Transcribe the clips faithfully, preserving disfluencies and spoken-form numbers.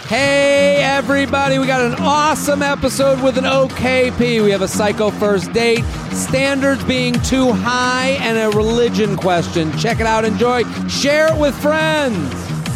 Hey, everybody. We got an awesome episode with an O K P. We have a psycho first date, standards being too high, and a religion question. Check it out. Enjoy. Share it with friends.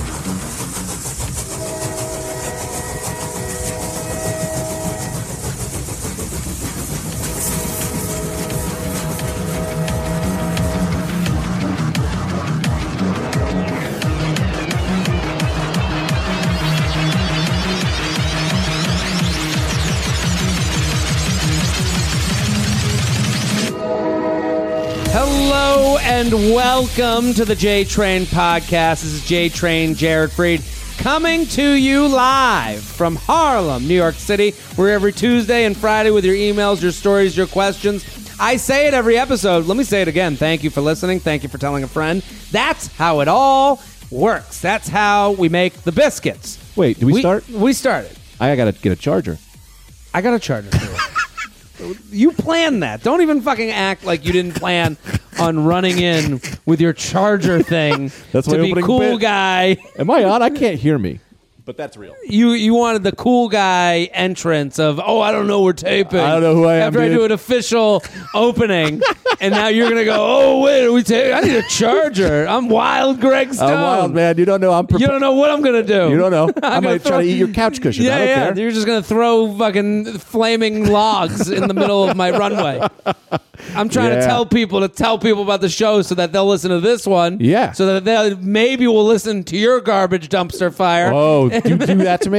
Hello and welcome to the J-Train podcast. This is J-Train, Jared Freed, coming to you live from Harlem, New York City. We're every Tuesday and Friday with your emails, your stories, your questions. I say it every episode. Let me say it again. Thank you for listening. Thank you for telling a friend. That's how it all works. That's how we make the biscuits. Wait, did we, we start? We started. I gotta get a charger. I got a charger for you. You planned that. Don't even fucking act like you didn't plan on running in with your charger thing. That's to my be opening cool bit. guy. Am I on? I can't hear me. But that's real. You you wanted the cool guy entrance of, oh, I don't know, we're taping. I don't know who I am, After I dude. do an official opening, and now you're going to go, oh, wait, are we taping? I need a charger. I'm wild Greg Stone. I'm wild, man. You don't know. I'm. Prepa- You don't know what I'm going to do. You don't know. I gonna might throw- try to eat your couch cushion. Yeah, I don't yeah. care. You're just going to throw fucking flaming logs in the middle of my runway. I'm trying Yeah. to tell people to tell people about the show so that they'll listen to this one. Yeah. So that they maybe will listen to your garbage dumpster fire. Oh, you do that to me?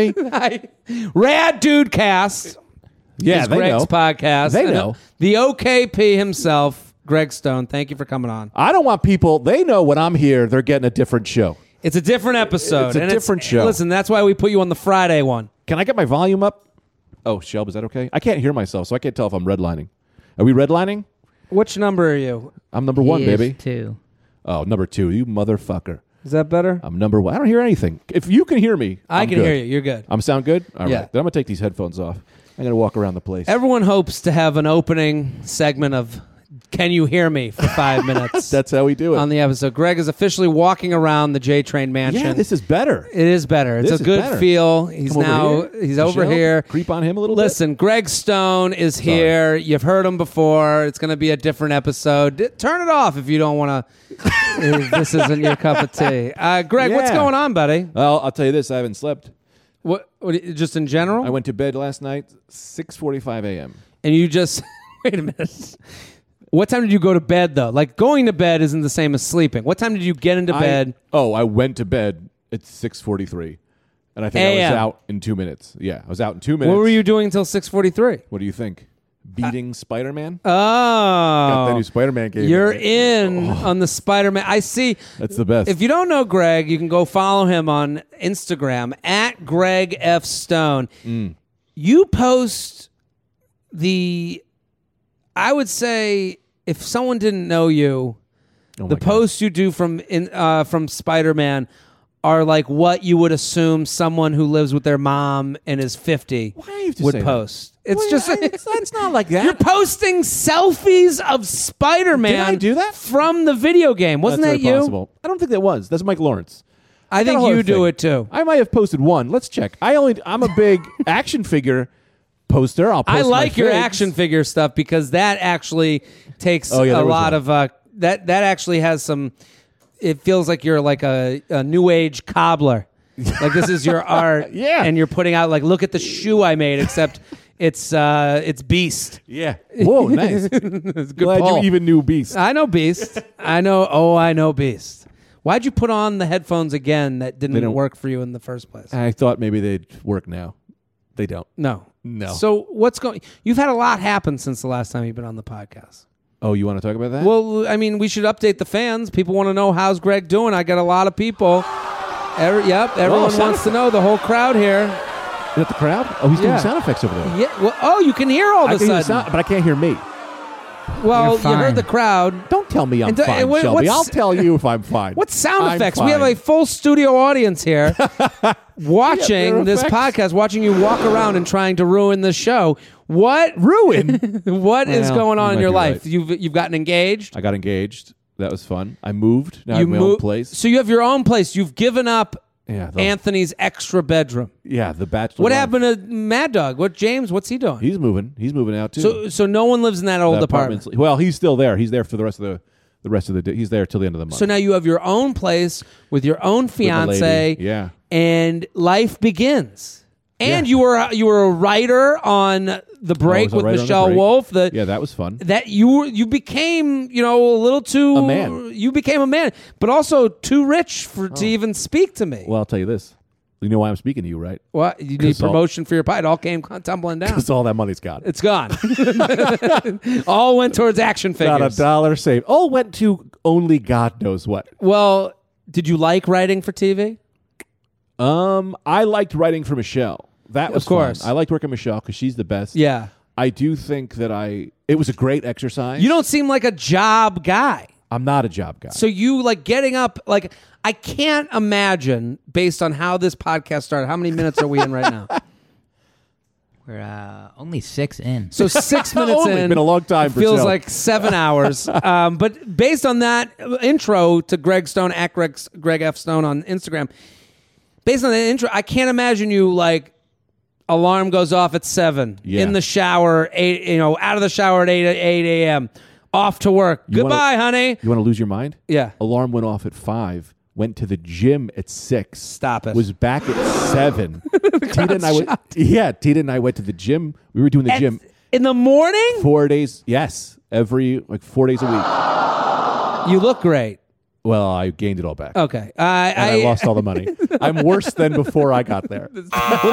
Rad Dude Cast. Yeah, is they Greg's know. podcast. They And, know. uh, The O K P himself, Greg Stone. Thank you for coming on. I don't want people. They know when I'm here, they're getting a different show. It's a different episode. It's a and different show. Listen, that's why we put you on the Friday one. Can I get my volume up? Oh, Shelb, is that okay? I can't hear myself, so I can't tell if I'm redlining. Are we redlining? Which number are you? I'm number one, He is baby. Two. Oh, number two. You motherfucker. Is that better? I'm number one. I don't hear anything. If you can hear me, I I'm can good. hear you. You're good. I'm sound good? All right. Yeah. Then I'm going to take these headphones off. I'm going to walk around the place. Everyone hopes to have an opening segment of Can You Hear Me for five minutes That's how we do it. on the episode. Greg is officially walking around the J-Train mansion. Yeah, this is better. It is better. It's This a is good better. feel. He's Come over now here. he's Michelle, over here. Creep on him a little Listen, Greg Stone is here. You've heard him before. It's going to be a different episode. D- turn it off if you don't want to. If this isn't your cup of tea. Uh, Greg, what's Yeah. going on, buddy? bit. Well, I'll tell you this. I haven't slept. What, what? Just in general? I went to bed last night, six forty-five a.m. And you just wait a minute. What time did you go to bed though? Like going to bed isn't the same as sleeping. What time did you get into I- bed? oh, I went to bed at six forty-three. And I think I A M. was out in two minutes. Yeah, I was out in two minutes. What were you doing until six forty-three? What do you think? Beating Spider-Man? Oh, Got that new Spider-Man game. you're in on the Spider-Man. I see. That's the best. If you don't know Greg, you can go follow him on Instagram at Greg F Stone. Mm. You post the, I would say, if someone didn't know you, Oh the my God. posts you do from in uh, from Spider-Man are like what you would assume someone who lives with their mom and is fifty Why do you have to would say that? post. It's Well, just I- it's, it's not like that. you're posting selfies of Spider-Man. Did I do that? from the video game? Wasn't That's that very you? possible. I don't think that was. That's Mike Lawrence. I got a think whole you other do thing. it too. I might have posted one. Let's check. I only. I'm a big action figure poster. I'll post I my like your figs. action figure stuff because that actually takes Oh, yeah, a there was lot one. of uh, that. That actually has some. It feels like you're like a, a new age cobbler. Like this is your art, Yeah. and you're putting out like, look at the shoe I made, except it's uh, it's Beast. Yeah. Whoa, nice. It's a good Glad pull. you even knew Beast. I know Beast. I know. Oh, I know Beast. Why'd you put on the headphones again that didn't don't- work for you in the first place? I thought maybe they'd work now. They don't. No. No. So what's going? You've had a lot happen since the last time you've been on the podcast. Oh, you want to talk about that? Well, I mean, we should update the fans. People want to know how's Greg doing. I got a lot of people. Every, yep, everyone sound wants to know. The whole crowd here. Is that the crowd? Oh, he's Yeah. doing sound effects over there. Yeah. Well, oh, you can hear all I of a can hear the sudden. sound, but I can't hear me. Well, You're you fine. heard the crowd. Don't tell me I'm And do- fine, what- Shelby. what's- I'll tell you if I'm fine. What sound I'm effects? We have fine. a full studio audience here watching there are this effects. podcast, watching you walk around and trying to ruin the show. What ruin. What is Well, going on you in might your be life? right. You've you've gotten engaged. I got engaged. That was fun. I moved. Now I you have my mo- own place. So you have your own place. You've given up Yeah, the, Anthony's extra bedroom. yeah, the bachelor. What lounge. happened to Mad Dog? What James? What's he doing? He's moving. He's moving out too. So, so no one lives in that old The apartment. apartment's- Well, he's still there. He's there for the rest of the the rest of the day. He's there till the end of the month. So now you have your own place with your own With the fiance. lady. Yeah. And life begins. And Yeah. you were you were a writer on The Break was a with writer on The Michelle Break. Wolf. The, Yeah, that was fun. That you were you became you know a little too A man. You became a man, but also too rich for Oh. to even speak to me. Well, I'll tell you this. You know why I'm speaking to you, right? What you need 'Cause all- promotion for your pie? It all came tumbling down. Because all that money's gone. It's gone. All went towards action Not a figures. dollar saved. All went to only God knows what. Well, did you like writing for T V? Um, I liked writing for Michelle. That was Of course. fun. I liked working with Michelle because she's the best. Yeah. I do think that I. It was a great exercise. You don't seem like a job guy. I'm not a job guy. So you like getting up, like, I can't imagine, based on how this podcast started, how many minutes are we in right now? We're uh, only six in. So six minutes Only in. been a long time for Feels Joe. like seven hours. Um, but based on that intro to Greg Stone, at Greg, Greg F. Stone on Instagram, based on that intro, I can't imagine you like, alarm goes off at seven, Yeah. in the shower, eight, you know, out of the shower at eight, eight a.m., off to work. You Goodbye, wanna- honey. You want to lose your mind? Yeah. Alarm went off at five. Went to the gym at six. Stop it. Was back at seven. Tita and I went. Yeah, Tita and I went to the gym. We were doing the At- gym in the morning? four days. Yes, every like four days a week. You look great. Well, I gained it all back. Okay. I, And I, lost all the money. I'm worse than before I got there. Well,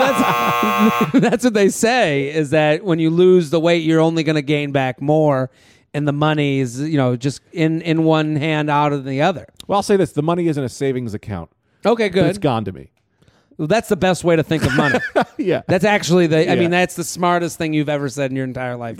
that's that's what they say is that when you lose the weight, you're only going to gain back more, and the money is you know just in in one hand, out of the other. Well, I'll say this: the money is in a savings account. Okay, But it's good. gone to me. Well, that's the best way to think of money. Yeah. That's actually the. I Yeah. mean, that's the smartest thing you've ever said in your entire life.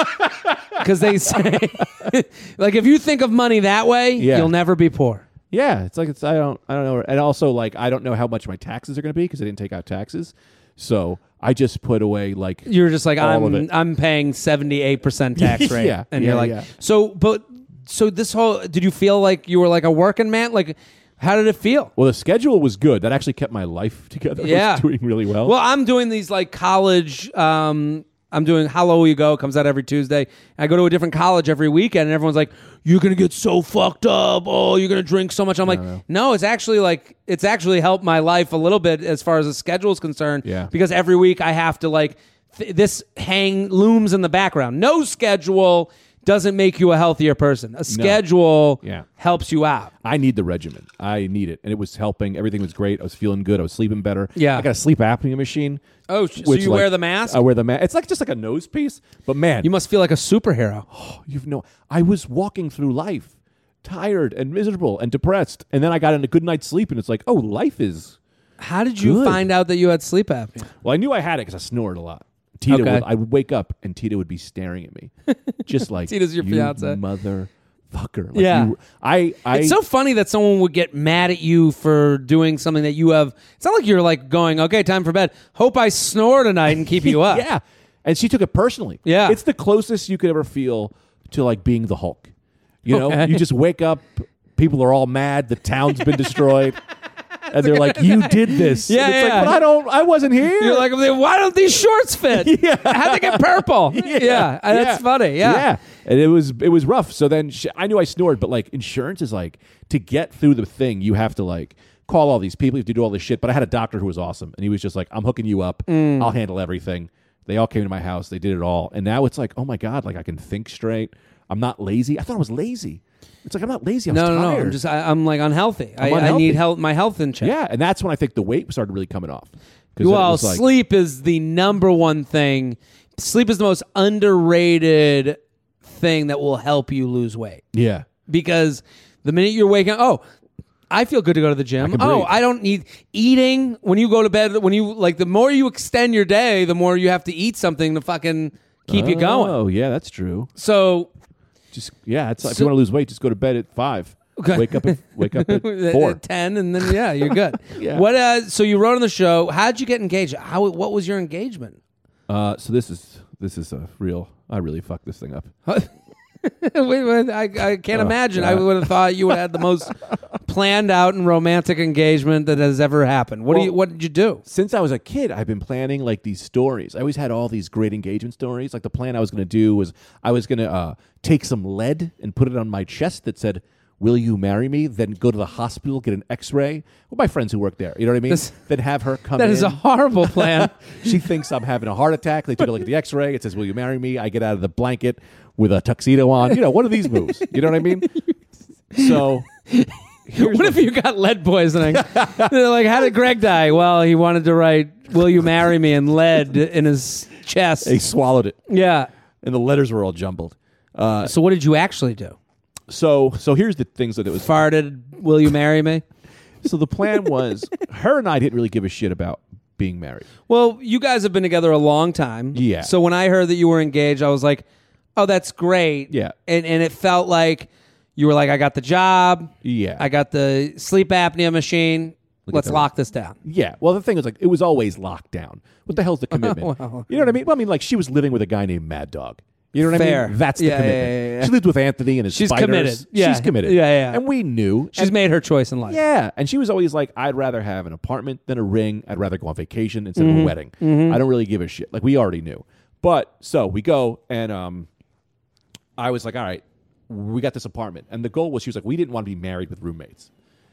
Because they say, like, if you think of money that way, Yeah. you'll never be poor. Yeah, it's like it's I don't I don't know, and also like I don't know how much my taxes are going to be because I didn't take out taxes, so I just put away like You're just like All of I'm. it. I'm paying seventy-eight percent tax rate, Yeah, and yeah, you're like, yeah. so. But so this whole. Did you feel like you were like a working man? Like, how did it feel? Well, the schedule was good. That actually kept my life together. I Yeah. was doing really well. Well, I'm doing these like college. Um, I'm doing How Low You Go. Comes out every Tuesday. I go to a different college every weekend, and everyone's like, "You're gonna get so fucked up. Oh, you're gonna drink so much." I'm like, "No, it's actually like it's actually helped my life a little bit as far as the schedule is concerned. Yeah. Because every week I have to like th- this hang looms in the background. No schedule doesn't make you a healthier person. A schedule Yeah. helps you out. I need the regimen. I need it, and it was helping. Everything was great. I was feeling good. I was sleeping better. Yeah. I got a sleep apnea machine. Oh, sh- so which, you like, wear the mask? I wear the mask. It's like just like a nose piece, but man, You must feel like a superhero. you've no. I was walking through life, tired and miserable and depressed, and then I got in a good night's sleep, and it's like, oh, life is. How did you Good. find out that you had sleep apnea? Well, I knew I had it because I snored a lot. Tita Okay. would, I would wake up and Tita would be staring at me, just like Tita's your you fiance. motherfucker. Like Yeah. you- I. I. It's so funny that someone would get mad at you for doing something that you have. It's not like you're like going, okay, time for bed. Hope I snore tonight and keep you up. Yeah. And she took it personally. Yeah. It's the closest you could ever feel to like being the Hulk. You know, Okay. you just wake up, people are all mad, the town's been destroyed. And they're like, you did this. Yeah, And it's yeah. like, but I don't I wasn't here. You're like, why don't these shorts fit? Yeah. How'd they get purple? Yeah, and that's funny. Yeah. Yeah. And it was it was rough. So then she, I knew I snored, but like insurance is like to get through the thing, you have to like call all these people, you have to do all this shit. But I had a doctor who was awesome, and he was just like, I'm hooking you up. Mm. I'll handle everything. They all came to my house. They did it all. And now it's like, oh my God, like I can think straight. I'm not lazy. I thought I was lazy. It's like I'm not lazy. I was No, no, no. tired. I'm just, I, I'm like unhealthy. I, I unhealthy. need health, my health in check. Yeah, and that's when I think the weight started really coming off. 'Cause it Well, was like- sleep is the number one thing. Sleep is the most underrated thing that will help you lose weight. Yeah. Because the minute you're waking up, oh, I feel good to go to the gym. can Oh, breathe. I don't need eating. When you go to bed, when you like, the more you extend your day, the more you have to eat something to fucking keep you going. Oh, yeah, that's true. So, Just yeah, it's like, if So- you want to lose weight, just go to bed at five. Okay. Wake up at wake up at at four. ten, and then yeah, you're good. Yeah. What? Uh, so you wrote on the show. How'd you get engaged? How? What was your engagement? Uh, so this is this is a real. I really fucked this thing up. Wait, wait, I, I can't Oh, imagine. God. I would have thought you would have had the most planned out and romantic engagement that has ever happened. What do Well, you? What did you do? Since I was a kid, I've been planning like these stories. I always had all these great engagement stories. Like the plan I was going to do was I was going to uh, take some lead and put it on my chest that said, "Will you marry me?" Then go to the hospital, get an X-ray. Well, my friends who work there, you know what I mean? This- then have her come That in. is a horrible plan. She thinks I'm having a heart attack. They took a look at the X-ray. It says, "Will you marry me?" I get out of the blanket with a tuxedo on. You know, what are these moves? You know what I mean? So, here's What if you got lead poisoning? They're like, how did Greg die? Well, he wanted to write, "Will you marry me?" in lead in his chest. they swallowed it, Yeah. and the letters were all jumbled. Uh, So what did you actually do? so, so here's the things that it was. Farted, "Will you marry me?" So the plan was, her and I didn't really give a shit about being married. Well, you guys have been together a long time. Yeah. So when I heard that you were engaged, I was like, oh, that's great. Yeah. And and it felt like you were like, I got the job. Yeah. I got the sleep apnea machine. Look at Let's that. lock this down. Yeah. Well, the thing is, like, it was always locked down. What the hell's the commitment? Well. You know what I mean? Well, I mean, like, she was living with a guy named Mad Dog. You know what I Fair. mean? That's the Yeah, commitment. yeah, yeah, yeah. She lived with Anthony and his She's spiders. committed. Yeah. She's committed. Yeah, yeah, yeah. And we knew. She's and, made her choice in life. Yeah. And she was always like, I'd rather have an apartment than a ring. I'd rather go on vacation instead Mm-hmm. of a wedding. I don't really give a shit. Like, we already knew. But so we go, and um, I was like, all right, we got this apartment. And the goal was, she was like, we didn't want to be married with roommates.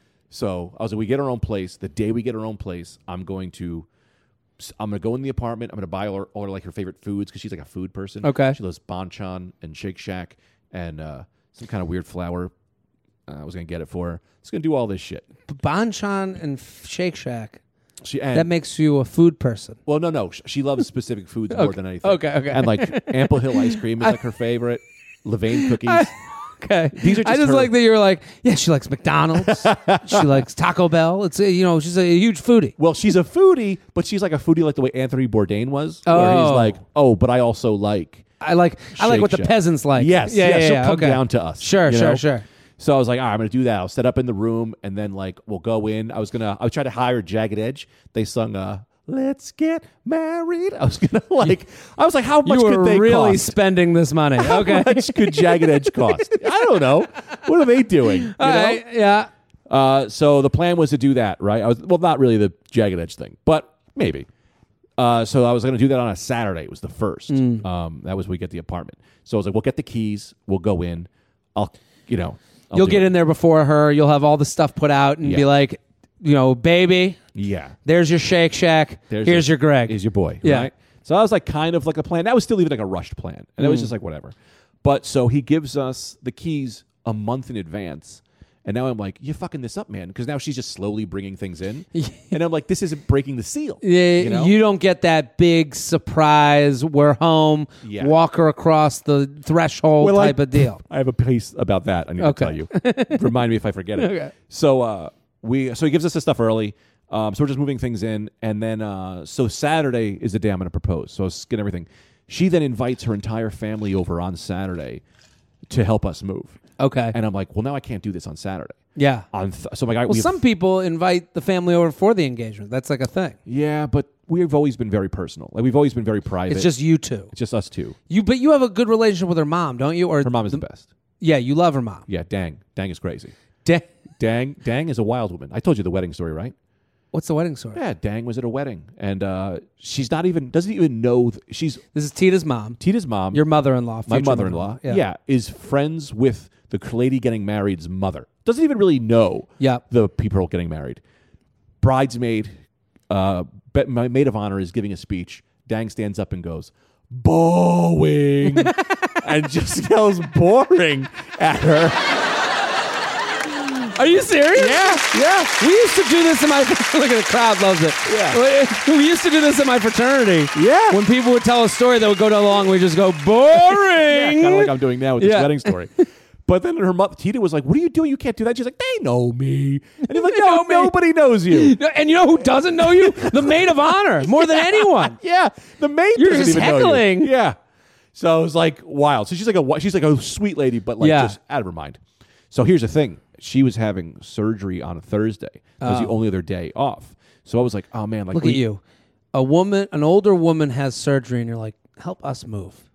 So I was like, we get our own place. The day we get our own place, I'm going to, I'm going to go in the apartment. I'm going to buy or order like her favorite foods because she's like a food person. Okay. She loves Banchan and Shake Shack and uh, some kind of weird flour. Uh, I was going to get it for her. It's going to do all this shit. Banchan and Shake Shack. She and That makes you a food person. well, no, no. sh- She loves specific foods more than anything. Okay, okay. And like Ample Hill ice cream is like her favorite. Levain cookies. Okay. These are I just just her- like that you're like, yeah, she likes McDonald's. She likes Taco Bell. It's, a, you know, she's a huge foodie. Well, she's a foodie, but she's like a foodie like the way Anthony Bourdain was. Where Oh. he's like, oh, but I also like. I like I like Shake what the Shack. peasants like. Yes, yeah, yeah, yeah, she'll yeah, come okay. down to us. Sure, you sure, know? sure. So I was like, all right, I'm going to do that. I'll set up in the room, and then like we'll go in. I was gonna, I would try to hire Jagged Edge. They sung, uh, "Let's Get Married." I was gonna like, I was like, how much You could were they really cost? spending this money. Okay. How much could Jagged Edge cost? I don't know. What are they doing? You All know? right, yeah. Uh, so the plan was to do that, right? I was well, not really the Jagged Edge thing, but maybe. Uh, so I was going to do that on a Saturday. It was the first. Mm. Um, that was when we get the apartment. So I was like, we'll get the keys. We'll go in. I'll, you know, I'll You'll do get it. in there before her. You'll have all the stuff put out and Yeah. be like, you know, baby, Yeah. there's your Shake Shack. There's Here's your Greg. Here's your boy. Yeah. Right? So that was like kind of like a plan. That was still even like a rushed plan. And it was just like whatever. But so he gives us the keys a month in advance. And now I'm like, you're fucking this up, man. Because now she's just slowly bringing things in. And I'm like, this isn't breaking the seal. Yeah, you know? you don't get that big surprise. We're home. Yeah. Walk her across the threshold Well, I- type of deal. I have a piece about that I need Okay. to tell you. Remind me if I forget it. Okay. So uh, we so he gives us the stuff early. Um, so we're just moving things in, and then uh, so Saturday is the day I'm going to propose. So let's get everything. She then invites her entire family over on Saturday to help us move. Okay. And I'm like, well, now I can't do this on Saturday. yeah. On th- so I'm like, I, Well, we have- some people invite the family over for the engagement. That's like a thing. yeah, but we've always been very personal. Like we've always been very private. It's just you two. it's just us two. You, but you have a good relationship with her mom, don't you? Or Her mom is the best. Yeah, you love her mom. Yeah, Dang, Dang is crazy. Da- Dang, Dang is a wild woman. I told you the wedding story, right? What's the wedding story? Yeah, Dang was at a wedding, and uh, she's not even doesn't even know th- she's This is Tita's mom. Tita's mom. Your mother-in-law. my future mother-in-law. Yeah. Yeah. is friends with the lady getting married's mother. Doesn't even really know. Yep. the people getting married. Bridesmaid, uh, be- my maid of honor is giving a speech. Dang stands up and goes, "Boring," and just yells "boring" at her. Are you serious? Yeah, yeah. We used to do this in my look at the crowd loves it. Yeah. We, we used to do this in my fraternity. Yeah. When people would tell a story that would go too long, we just go boring. Kind of like I'm doing now with this Yeah. wedding story. But then her mother, Tita, was like, "What are you doing? You can't do that." She's like, "They know me," and he's like, They "No, know me." nobody knows you." And you know who doesn't know you? The maid of honor, more than anyone. Yeah, the maid You're doesn't just even know heckling. you. Yeah, so it was like wild. So she's like a wi- she's like a sweet lady, but like Yeah. just out of her mind. So here's the thing: she was having surgery on a Thursday. It was the only other day off. So I was like, "Oh man, like Look we- at you. A woman, an older woman has surgery, and you're like, help us move.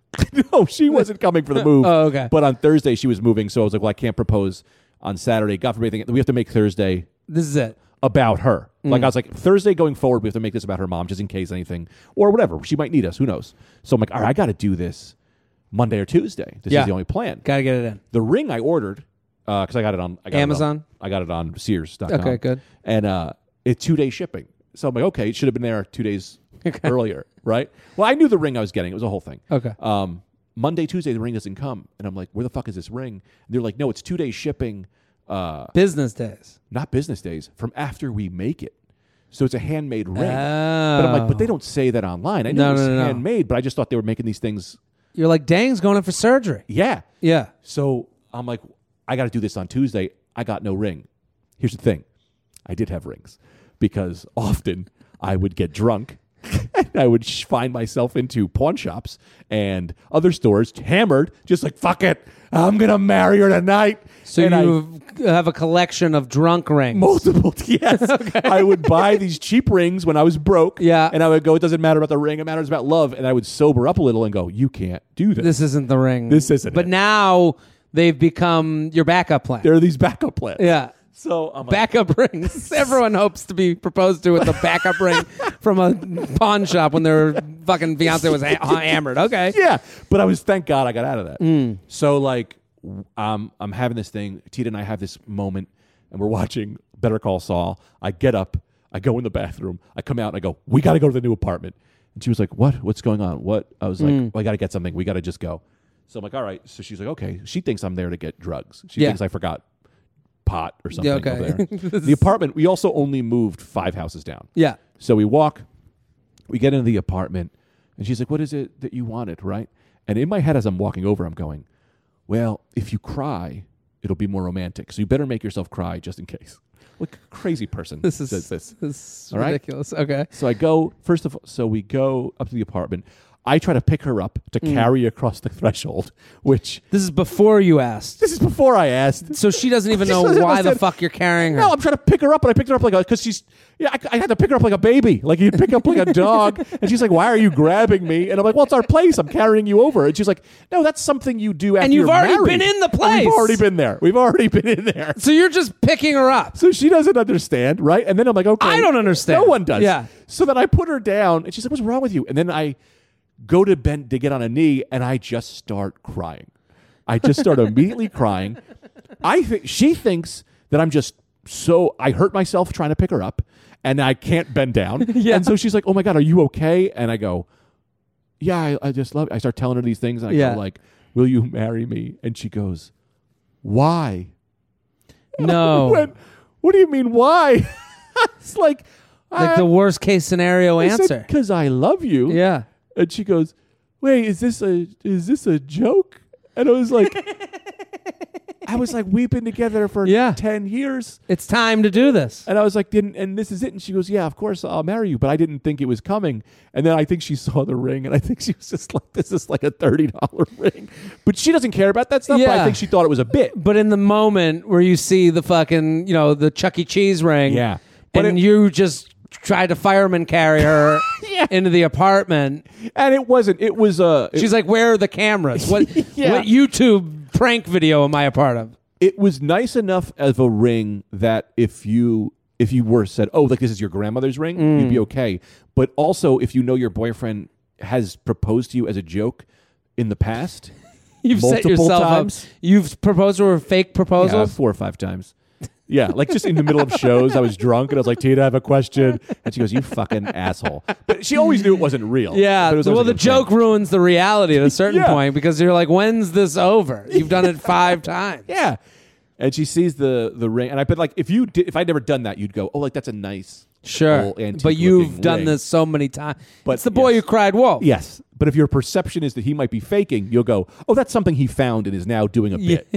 No, she wasn't coming for the move. Oh, okay. But on Thursday she was moving, so I was like, well, I can't propose on Saturday. God forbid anything. We have to make Thursday This is it. about her. Like I was like, Thursday going forward, we have to make this about her mom, just in case anything or whatever. She might need us. Who knows? So I'm like, all right, I got to do this Monday or Tuesday. This Yeah. is the only plan. Got to get it in. The ring I ordered because uh, I got it on I got Amazon? It on, I got it on Sears dot com. Okay, good. And uh, it's two day shipping. So I'm like, okay, it should have been there two days earlier, right? Well, I knew the ring I was getting. It was a whole thing. Okay. Um, Monday, Tuesday, the ring doesn't come, and I'm like, where the fuck is this ring? And they're like, no, it's two days shipping. Uh, Business days. not business days, from after we make it. So it's a handmade ring. Oh. But I'm like, but they don't say that online. I knew No, it was no, no, no. handmade, but I just thought they were making these things. You're like, Dang's going in for surgery. Yeah. Yeah. So I'm like, I got to do this on Tuesday. I got no ring. Here's the thing. I did have rings because often I would get drunk and I would sh- find myself into pawn shops and other stores hammered, just like, fuck it. I'm going to marry her tonight. So and you have a collection of drunk rings. Multiple, yes. Okay. I would buy these cheap rings when I was broke. Yeah. And I would go, it doesn't matter about the ring, it matters about love. And I would sober up a little and go, you can't do this. This isn't the ring. This isn't But it. now they've become your backup plan. There are these backup plans. Yeah. So I'm like, Backup rings. Everyone hopes to be proposed to with a backup ring from a pawn shop when their fucking fiance was ha- hammered. Okay. yeah. But I was, thank God I got out of that. Mm. So like, um, I'm having this thing. Tita and I have this moment and we're watching Better Call Saul. I get up, I go in the bathroom, I come out and I go, we got to go to the new apartment. And she was like, what? What's going on? What? I was like, Mm. well, I got to get something. We got to just go. So I'm like, all right. So she's like, okay. She thinks I'm there to get drugs. She Yeah. thinks I forgot pot or something Yeah, okay. over there. The apartment, we also only moved five houses down. Yeah. So we walk, we get into the apartment, and she's like, what is it that you wanted, right? And in my head as I'm walking over, I'm going, well, if you cry, it'll be more romantic. So you better make yourself cry just in case. Like a crazy person This is says this. This is All right? ridiculous. Okay. So I go, first of all, so we go up to the apartment. I try to pick her up to Mm. carry across the threshold, which This is before you asked. this is before I asked. So she doesn't even She know doesn't why the understand. fuck you're carrying her. No, I'm trying to pick her up, and I picked her up like a, because she's, yeah, I, I had to pick her up like a baby. Like you'd pick up like a dog. And she's like, why are you grabbing me? And I'm like, well, it's our place. I'm carrying you over. And she's like, no, that's something you do after And you've you're already married. been in the And place. We've already been there. We've already been in there. So you're just picking her up. So she doesn't understand, right? And then I'm like, okay. I don't understand. No one does. Yeah. So then I put her down, and she's like, what's wrong with you? And then I go to bend to get on a knee, and I just start crying. I just start immediately crying. I think she thinks that I'm just so I hurt myself trying to pick her up, and I can't bend down. Yeah. And so she's like, "Oh my God, are you okay?" And I go, "Yeah, I, I just love." It. I start telling her these things, and I Yeah. go like, "Will you marry me?" And she goes, "Why?" No. When, what do you mean, why? It's like Like I- the worst case scenario answer. Because I love you. Yeah. And she goes, "Wait, is this a is this a joke?" And I was like, I was like, we've been together for Yeah. ten years. It's time to do this. And I was like, and, and this is it. And she goes, "Yeah, of course I'll marry you." But I didn't think it was coming. And then I think she saw the ring, and I think she was just like, "This is like a thirty dollar ring." But she doesn't care about that stuff. But Yeah. I think she thought it was a bit. But in the moment where you see the fucking, you know, the Chuck E. Cheese ring, Yeah. But and it- you just tried to fireman carry her into the apartment, And it wasn't. It was uh, it, she's like, "Where are the cameras? What, Yeah. what YouTube prank video am I a part of?" it was nice enough of a ring that if you if you were said, "Oh, like this is your grandmother's ring," Mm. you'd be okay. But also, if you know your boyfriend has proposed to you as a joke in the past, You've set multiple yourself times, up. You've proposed to her fake yeah, proposals. four or five times. Yeah, like just in the middle of shows, I was drunk and I was like, "Tita, I have a question," and she goes, "You fucking asshole." But she always knew it wasn't real. Yeah, But it was well, always the like a joke thing. ruins the reality at a certain Yeah. point because you're like, "When's this over? You've done it five times." Yeah, and she sees the the ring, and I bet like if you did, if I'd never done that, you'd go, "Oh, like that's a nice." Sure, old antique but you've looking done ring. this so many times. But It's the boy yes. who cried wolf. Yes, but if your perception is that he might be faking, you'll go, "Oh, that's something he found and is now doing a bit."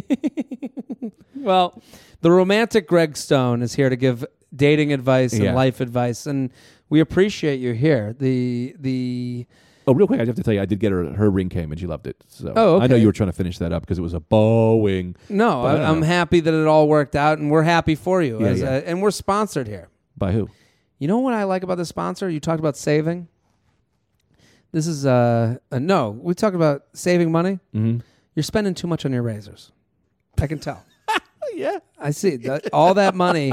Well, the romantic Greg Stone is here to give dating advice and Yeah. life advice, and we appreciate you here. The the Oh, real quick, I have to tell you, I did get her. Her ring came and she loved it. So Oh, I know okay. you were trying to finish that up because it was a Boeing. no, But I I, don't I'm know. happy that it all worked out, and we're happy for you. Yeah, as yeah. A, and we're sponsored here. By who? You know what I like about the sponsor? You talked about saving. This is uh, uh no. We talk about saving money. Mm-hmm. You're spending too much on your razors. I can tell. Yeah. I see that, all that money,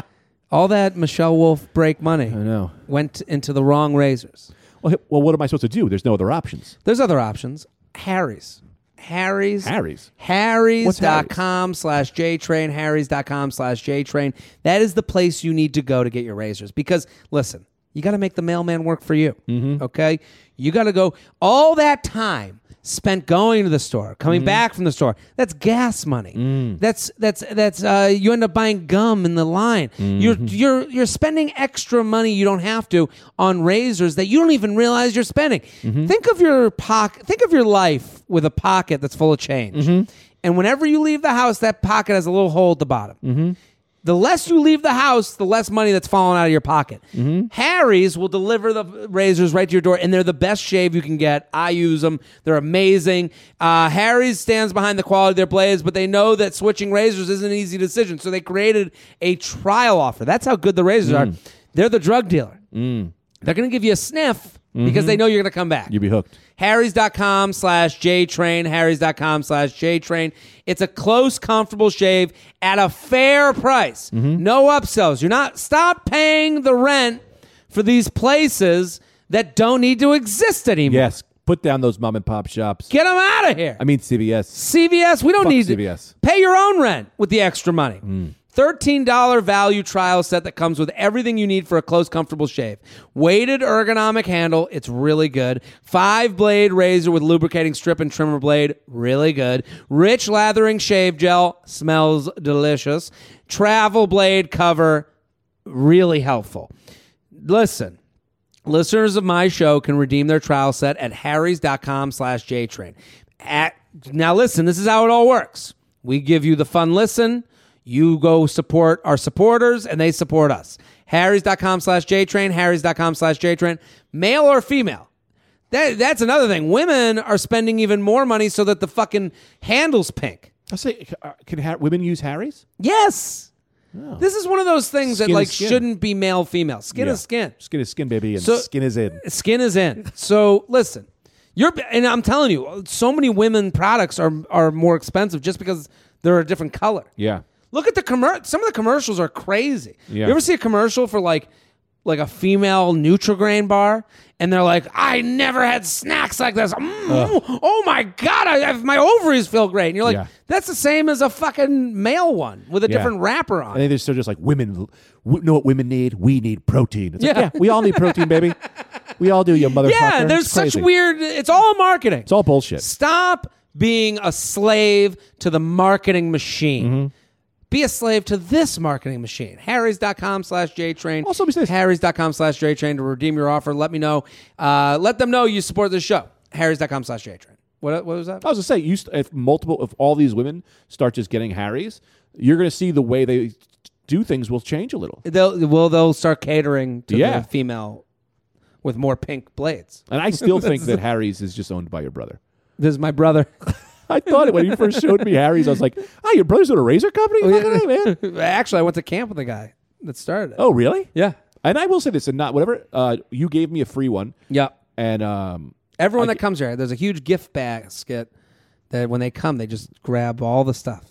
all that Michelle Wolf break money I know. went into the wrong razors. Well, well, what am I supposed to do? There's no other options. There's other options. Harry's. Harry's. Harry's. Harry's dot com slash JTrain. Harry's dot com slash JTrain. That is the place you need to go to get your razors. Because, listen, you got to make the mailman work for you. Mm-hmm. Okay? You got to go all that time spent going to the store, coming mm-hmm. back from the store. That's gas money. Mm. That's that's that's uh, you end up buying gum in the line. Mm-hmm. You're you're you're spending extra money you don't have to on razors that you don't even realize you're spending. Mm-hmm. Think of your pocket. Think of your life with a pocket that's full of change. Mm-hmm. And whenever you leave the house, that pocket has a little hole at the bottom. Mm-hmm. The less you leave the house, the less money that's falling out of your pocket. Mm-hmm. Harry's will deliver the razors right to your door, and they're the best shave you can get. I use them. They're amazing. Uh, Harry's stands behind the quality of their blades, but they know that switching razors isn't an easy decision, so they created a trial offer. That's how good the razors mm. are. They're the drug dealer. Mm. They're going to give you a sniff mm-hmm. because they know you're going to come back. You'll be hooked. Harry's dot com slash JTrain. Harry's dot com slash JTrain. It's a close, comfortable shave at a fair price. Mm-hmm. No upsells. You're not, stop paying the rent for these places that don't need to exist anymore. Yes. Put down those mom and pop shops. Get them out of here. I mean, C V S. C V S, we don't Fuck need C V S. to pay your own rent with the extra money. Mm. thirteen dollars value trial set that comes with everything you need for a close, comfortable shave. Weighted ergonomic handle, it's really good. Five-blade razor with lubricating strip and trimmer blade, really good. Rich lathering shave gel, smells delicious. Travel blade cover, really helpful. Listen, listeners of my show can redeem their trial set at Harry's dot com slash JTrain. At, now listen, this is how it all works. We give you the fun listen. You go support our supporters, and they support us. Harry's dot com slash JTrain, Harry's dot com slash JTrain. Male or female. That, that's another thing. Women are spending even more money so that the fucking handle's pink. I say, can ha- women use Harry's? Yes. Oh. This is one of those things Skin that like is skin. shouldn't be male, female. Skin Yeah. is skin. Skin is skin, baby, and So- skin is in. Skin is in. So listen, you're and I'm telling you, so many women products are are more expensive just because they're a different color. Yeah. Look at the commer- Some of the commercials are crazy. Yeah. You ever see a commercial for like, like a female Nutri-Grain bar, and they're like, "I never had snacks like this. Mm, oh my god, I, I, my ovaries feel great." And you're like, Yeah. "That's the same as a fucking male one with a Yeah. different wrapper on." I think they're still just like, women w- know what women need. We need protein. It's like, Yeah. yeah, we all need protein, baby. We all do, you motherfucker. Yeah, there's It's such crazy. weird. It's all marketing. It's all bullshit. Stop being a slave to the marketing machine. Mm-hmm. Be a slave to this marketing machine. Harry's dot com slash JTrain. Also, besides- Harry's dot com slash JTrain to redeem your offer. Let me know. Uh, let them know you support this show. Harry's dot com slash JTrain. What, what was that? I was going to say, you st- if multiple, if all these women start just getting Harry's, you're going to see the way they do things will change a little. They'll, well, they'll start catering to Yeah. the female with more pink blades. And I still think that Harry's is just owned by your brother. This is my brother. I thought it when you first showed me Harry's. I was like, "Oh, your brother's with a razor company? Fucking A, man." Actually, I went to camp with the guy that started it. Oh, really? Yeah. And I will say this, and not whatever. Uh, you gave me a free one, Yeah. and um, Everyone I that comes here, there's a huge gift basket that when they come, they just grab all the stuff.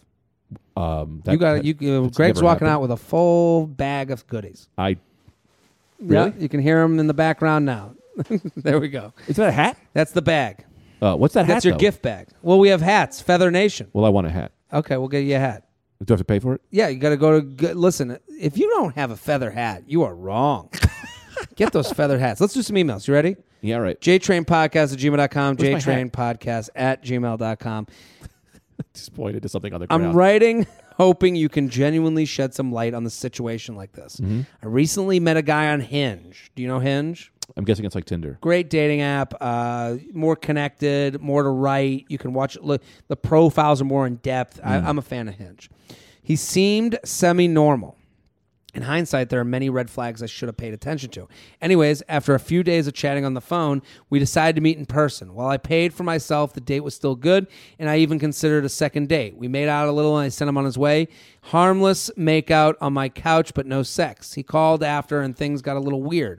um, that, you got that- you. Uh, that's Greg's never walking happened. out with a full bag of goodies. I really? Yeah, you can hear him in the background now. There we go. Is that a hat? That's the bag. Uh, what's that hat? That's your though? gift bag. Well, we have hats. Feather Nation. Well, I want a hat. Okay, we'll get you a hat. Do I have to pay for it? Yeah, you got to go to. Go, listen, if you don't have a feather hat, you are wrong. Get those feather hats. Let's do some emails. You ready? Yeah, right. JTrainPodcast at gmail dot com. Where's my hat? JTrainPodcast at gmail dot com. Just pointed to something on the ground. I'm writing, hoping you can genuinely shed some light on the situation like this. Mm-hmm. I recently met a guy on Hinge. Do you know Hinge? I'm guessing it's like Tinder. Great dating app, uh, more connected, more to write. You can watch, look, the profiles are more in depth. I, I'm a fan of Hinge. He seemed semi-normal. In hindsight, there are many red flags I should have paid attention to. Anyways, after a few days of chatting on the phone, we decided to meet in person. While I paid for myself, the date was still good, and I even considered a second date. We made out a little, and I sent him on his way. Harmless makeout on my couch, but no sex. He called after, and things got a little weird.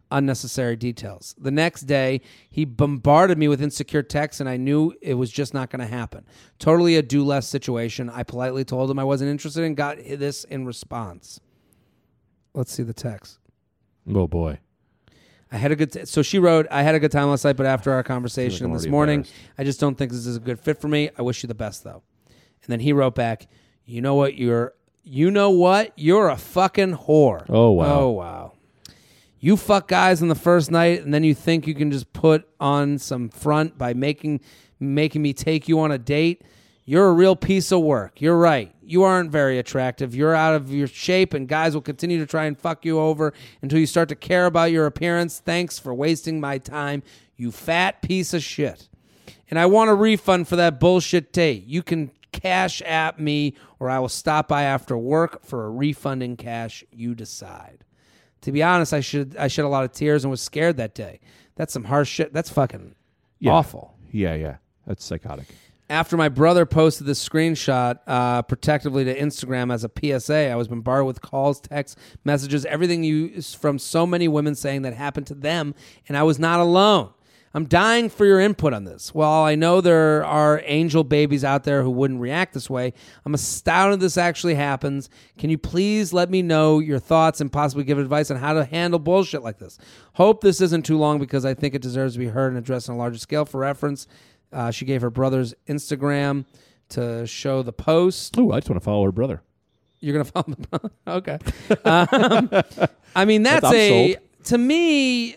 unnecessary details. The next day, he bombarded me with insecure texts, and I knew it was just not going to happen. Totally a do less situation. I politely told him I wasn't interested and got this in response. Let's see the text. Oh, boy. I had a good t- so she wrote, I had a good time last night, but after our conversation like I'm this already morning, embarrassed. I just don't think this is a good fit for me. I wish you the best, though. And then he wrote back, you know what, you're you know what? You're a fucking whore. Oh, wow. Oh, wow. You fuck guys on the first night, and then you think you can just put on some front by making making me take you on a date? You're a real piece of work. You're right. You aren't very attractive. You're out of your shape, and guys will continue to try and fuck you over until you start to care about your appearance. Thanks for wasting my time, you fat piece of shit. And I want a refund for that bullshit date. You can cash app me, or I will stop by after work for a refund in cash. You decide. To be honest, I should I shed a lot of tears and was scared that day. That's some harsh shit. That's fucking Yeah. awful. Yeah, yeah. That's psychotic. After my brother posted this screenshot uh, protectively to Instagram as a P S A, I was bombarded with calls, texts, messages, everything you from so many women saying that happened to them, and I was not alone. I'm dying for your input on this. While I know there are angel babies out there who wouldn't react this way, I'm astounded this actually happens. Can you please let me know your thoughts and possibly give advice on how to handle bullshit like this? Hope this isn't too long because I think it deserves to be heard and addressed on a larger scale. For reference, uh, she gave her brother's Instagram to show the post. Oh, I just want to follow her brother. You're going to follow the brother? Okay. Um, I mean, that's I'm a, sold. to me...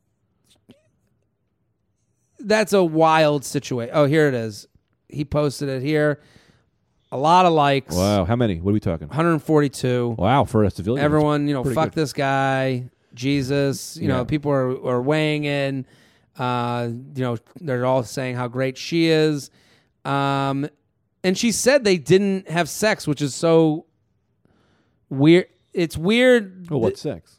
That's a wild situation. Oh, here it is. He posted it here. A lot of likes. Wow. How many? What are we talking? one hundred forty-two. Wow, for a civilian. Everyone, you know, pretty fuck good. this guy. Jesus. You Yeah. know, people are, are weighing in. Uh, you know, they're all saying how great she is. Um, and she said they didn't have sex, which is so weird. It's weird. Oh, what's sex?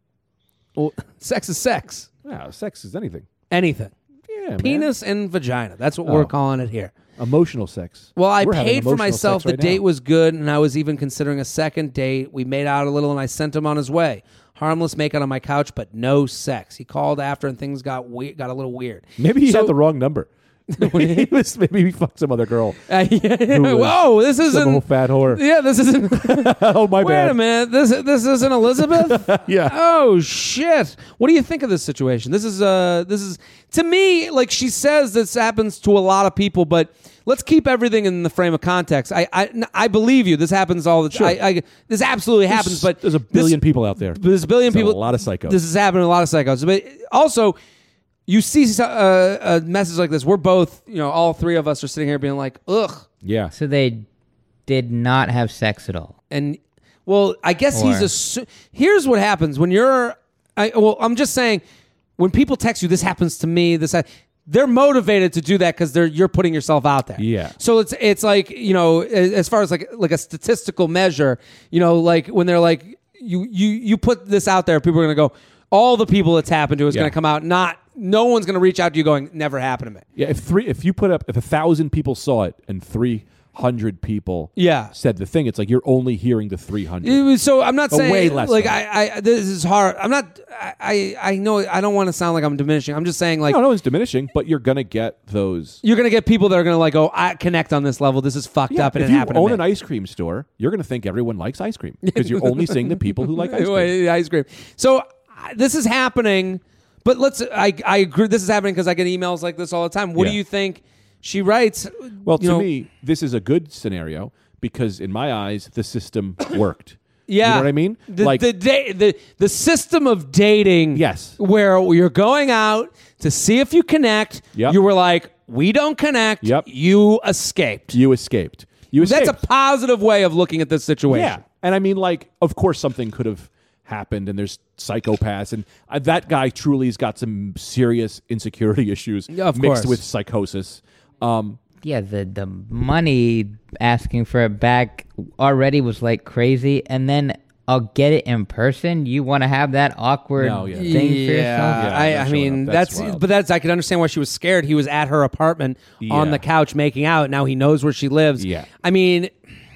Well, sex is sex. Yeah, sex is anything. Anything. Yeah, man. Penis and vagina. That's what Oh. we're calling it here. Emotional sex. Well, I We're having paid for emotional myself. sex The right date now. was good, and I was even considering a second date. We made out a little, and I sent him on his way. Harmless makeout on my couch, but no sex. He called after, and things got we- got a little weird. Maybe he So- had the wrong number. Maybe he was, maybe he fucked some other girl. Uh, yeah. was Whoa, this Some isn't. old fat whore. Yeah, this isn't. Oh, my Wait bad. a minute. This this isn't Elizabeth. Yeah. Oh shit. What do you think of this situation? This is uh this is to me like she says this happens to a lot of people, but let's keep everything in the frame of context. I I, I believe you. This happens all the time. Sure. I, I, this absolutely happens, but There's a this- billion people out there. There's a billion There's people. a lot of psychos. This is happening to a lot of psychos. But also, you see uh, a message like this. We're both, you know, all three of us are sitting here being like, ugh. Yeah. So they did not have sex at all. And well, I guess he's Or- a. Assu- Here's what happens when you're. I well, I'm just saying, when people text you, this happens to me. This. They're motivated to do that because they're you're putting yourself out there. Yeah. So it's it's like, you know, as far as like like a statistical measure, you know, like when they're like you you you put this out there, people are gonna go. All the people it's happened to is Yeah. gonna come out. Not no one's gonna reach out to you going, never happened to me. Yeah. If three, if you put up, if a thousand people saw it and three hundred people Yeah. said the thing, it's like you're only hearing the three hundred. It was- So I'm not But saying way less like than I, I this is hard. I'm not I I I know I don't want to sound like I'm diminishing. I'm just saying like No, no one's diminishing, but you're gonna get those. you're gonna get people that are gonna like go I connect on this level. This is fucked Yeah, up and if it you happened own to an me. ice cream store, you're gonna think everyone likes ice cream because you're only seeing the people who like ice cream. Wait, ice cream. So I- this is happening, but let's. I I agree. This is happening because I get emails like this all the time. What Yeah. do you think? She writes. Well, you to know, me, this is a good scenario because in my eyes, the system worked. yeah, You know what I mean? The Like- the, da- the the system of dating. Yes. where you're going out to see if you connect. Yep. You were like, we don't connect. Yep. You escaped. You escaped. You escaped. That's a positive way of looking at this situation. Yeah, and I mean, like, of course, something could have happened, and there's psychopaths, and uh, that guy truly has got some serious insecurity issues Yeah, of mixed course. with psychosis. Um, Yeah, the the money asking for it back already was like crazy, and then I'll get it in person. You want to have that awkward No, yeah. thing for yourself? Yeah, Yeah, I, not I showing mean up. that's, That's wild. but that's I can understand why she was scared. He was at her apartment on Yeah. the couch making out. Now he knows where she lives. Yeah. I mean,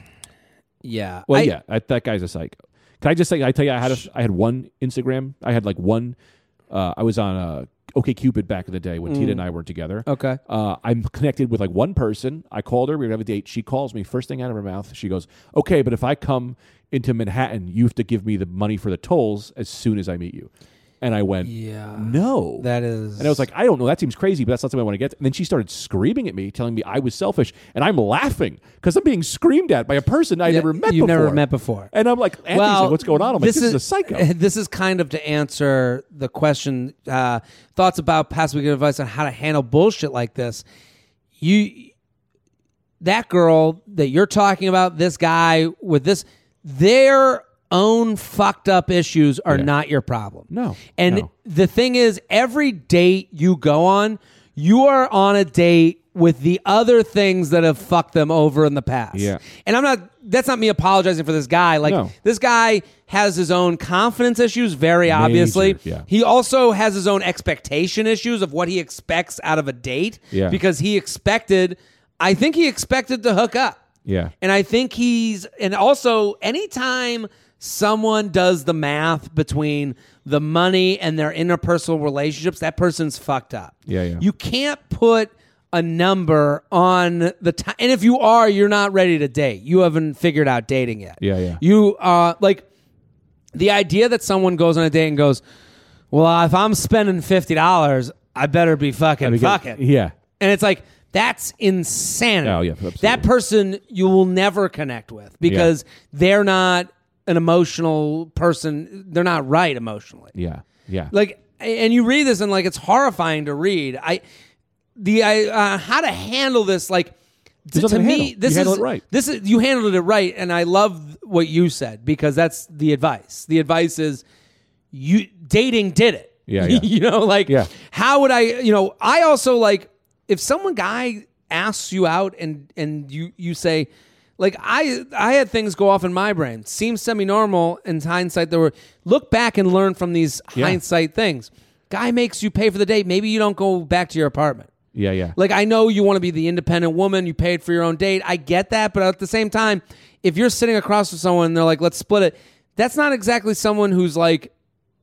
yeah. well, I- yeah, I, that guy's a psycho. Can I just say? I tell you, I had a, I had one Instagram. I had like one Uh, I was on uh, OkCupid back in the day when Mm. Tina and I were together. Okay. Uh, I'm connected with like one person. I called her. We were going to have a date. She calls me. First thing out of her mouth, she goes, okay, but if I come into Manhattan, you have to give me the money for the tolls as soon as I meet you. And I went, Yeah. no. That is. And I was like, I don't know. That seems crazy, but that's not something I want to get. And then she started screaming at me, telling me I was selfish. And I'm laughing because I'm being screamed at by a person I Yeah, never met you've before. never met before. And I'm like, Anthony's well, like, what's going on? I'm like, this is, a psycho. This is kind of to answer the question, uh, thoughts about passing good advice on how to handle bullshit like this. You, that girl that you're talking about, this guy with this, their own fucked up issues are Yeah. not your problem. No, And no. the thing is, every date you go on, you are on a date with the other things that have fucked them over in the past. Yeah. And I'm not, that's not me apologizing for this guy. Like, No. this guy has his own confidence issues, very obviously. yeah. He also has his own expectation issues of what he expects out of a date. Yeah. Because he expected, I think he expected to hook up. Yeah. And I think he's, and also anytime someone does the math between the money and their interpersonal relationships, that person's fucked up. Yeah, yeah. You can't put a number on the time. And if you are, you're not ready to date. You haven't figured out dating yet. Yeah, yeah. You, uh, like, the idea that someone goes on a date and goes, well, if I'm spending fifty dollars, I better be fucking I mean, fucking. Yeah. And it's like, that's insanity. Oh, yeah, absolutely. That person you will never connect with because they're not an emotional person. They're not right emotionally. Yeah. Yeah. Like, and you read this and like, it's horrifying to read. I, the, I, uh, how to handle this, like, to, There's to nothing to me, handle. this You handle is, it right. this is, you handled it right. And I love what you said because that's the advice. The advice is you dating did it. Yeah, yeah. You know, like, Yeah. how would I, you know, I also like, if someone guy asks you out and, and you, you say, like, I I had things go off in my brain. Seems semi-normal in hindsight. There were, look back and learn from these Yeah. hindsight things. Guy makes you pay for the date. Maybe you don't go back to your apartment. Yeah. Yeah. Like, I know you want to be the independent woman. You paid for your own date. I get that. But at the same time, if you're sitting across from someone and they're like, let's split it, that's not exactly someone who's like,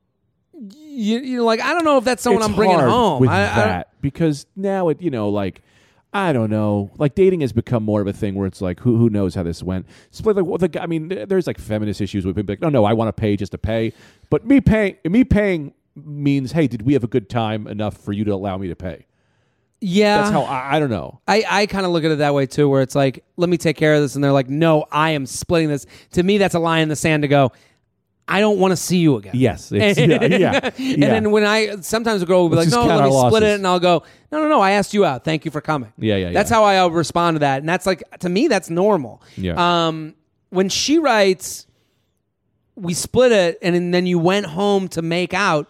you, you're like, I don't know if that's someone It's I'm bringing hard home. with I, I- that because now it, you know, like, I don't know. Like dating has become more of a thing where it's like, who who knows how this went? Split like, well, the guy. I mean, there's like feminist issues with people like, no, no, I want to pay just to pay. But me paying, me paying means, hey, did we have a good time enough for you to allow me to pay? yeah. That's how I, I don't know. I, I kind of look at it that way too, where it's like, let me take care of this. And they're like, no, I am splitting this. To me, that's a line in the sand to go, I don't want to see you again. Yes, it's, yeah, yeah, And yeah. then when I, sometimes a girl will be Let's like, just no, count let me our split losses. it. And I'll go, no, no, no, I asked you out. Thank you for coming. Yeah, yeah, That's yeah. how I uh, respond to that. And that's like, to me, that's normal. Yeah. Um, when she writes, we split it and then you went home to make out,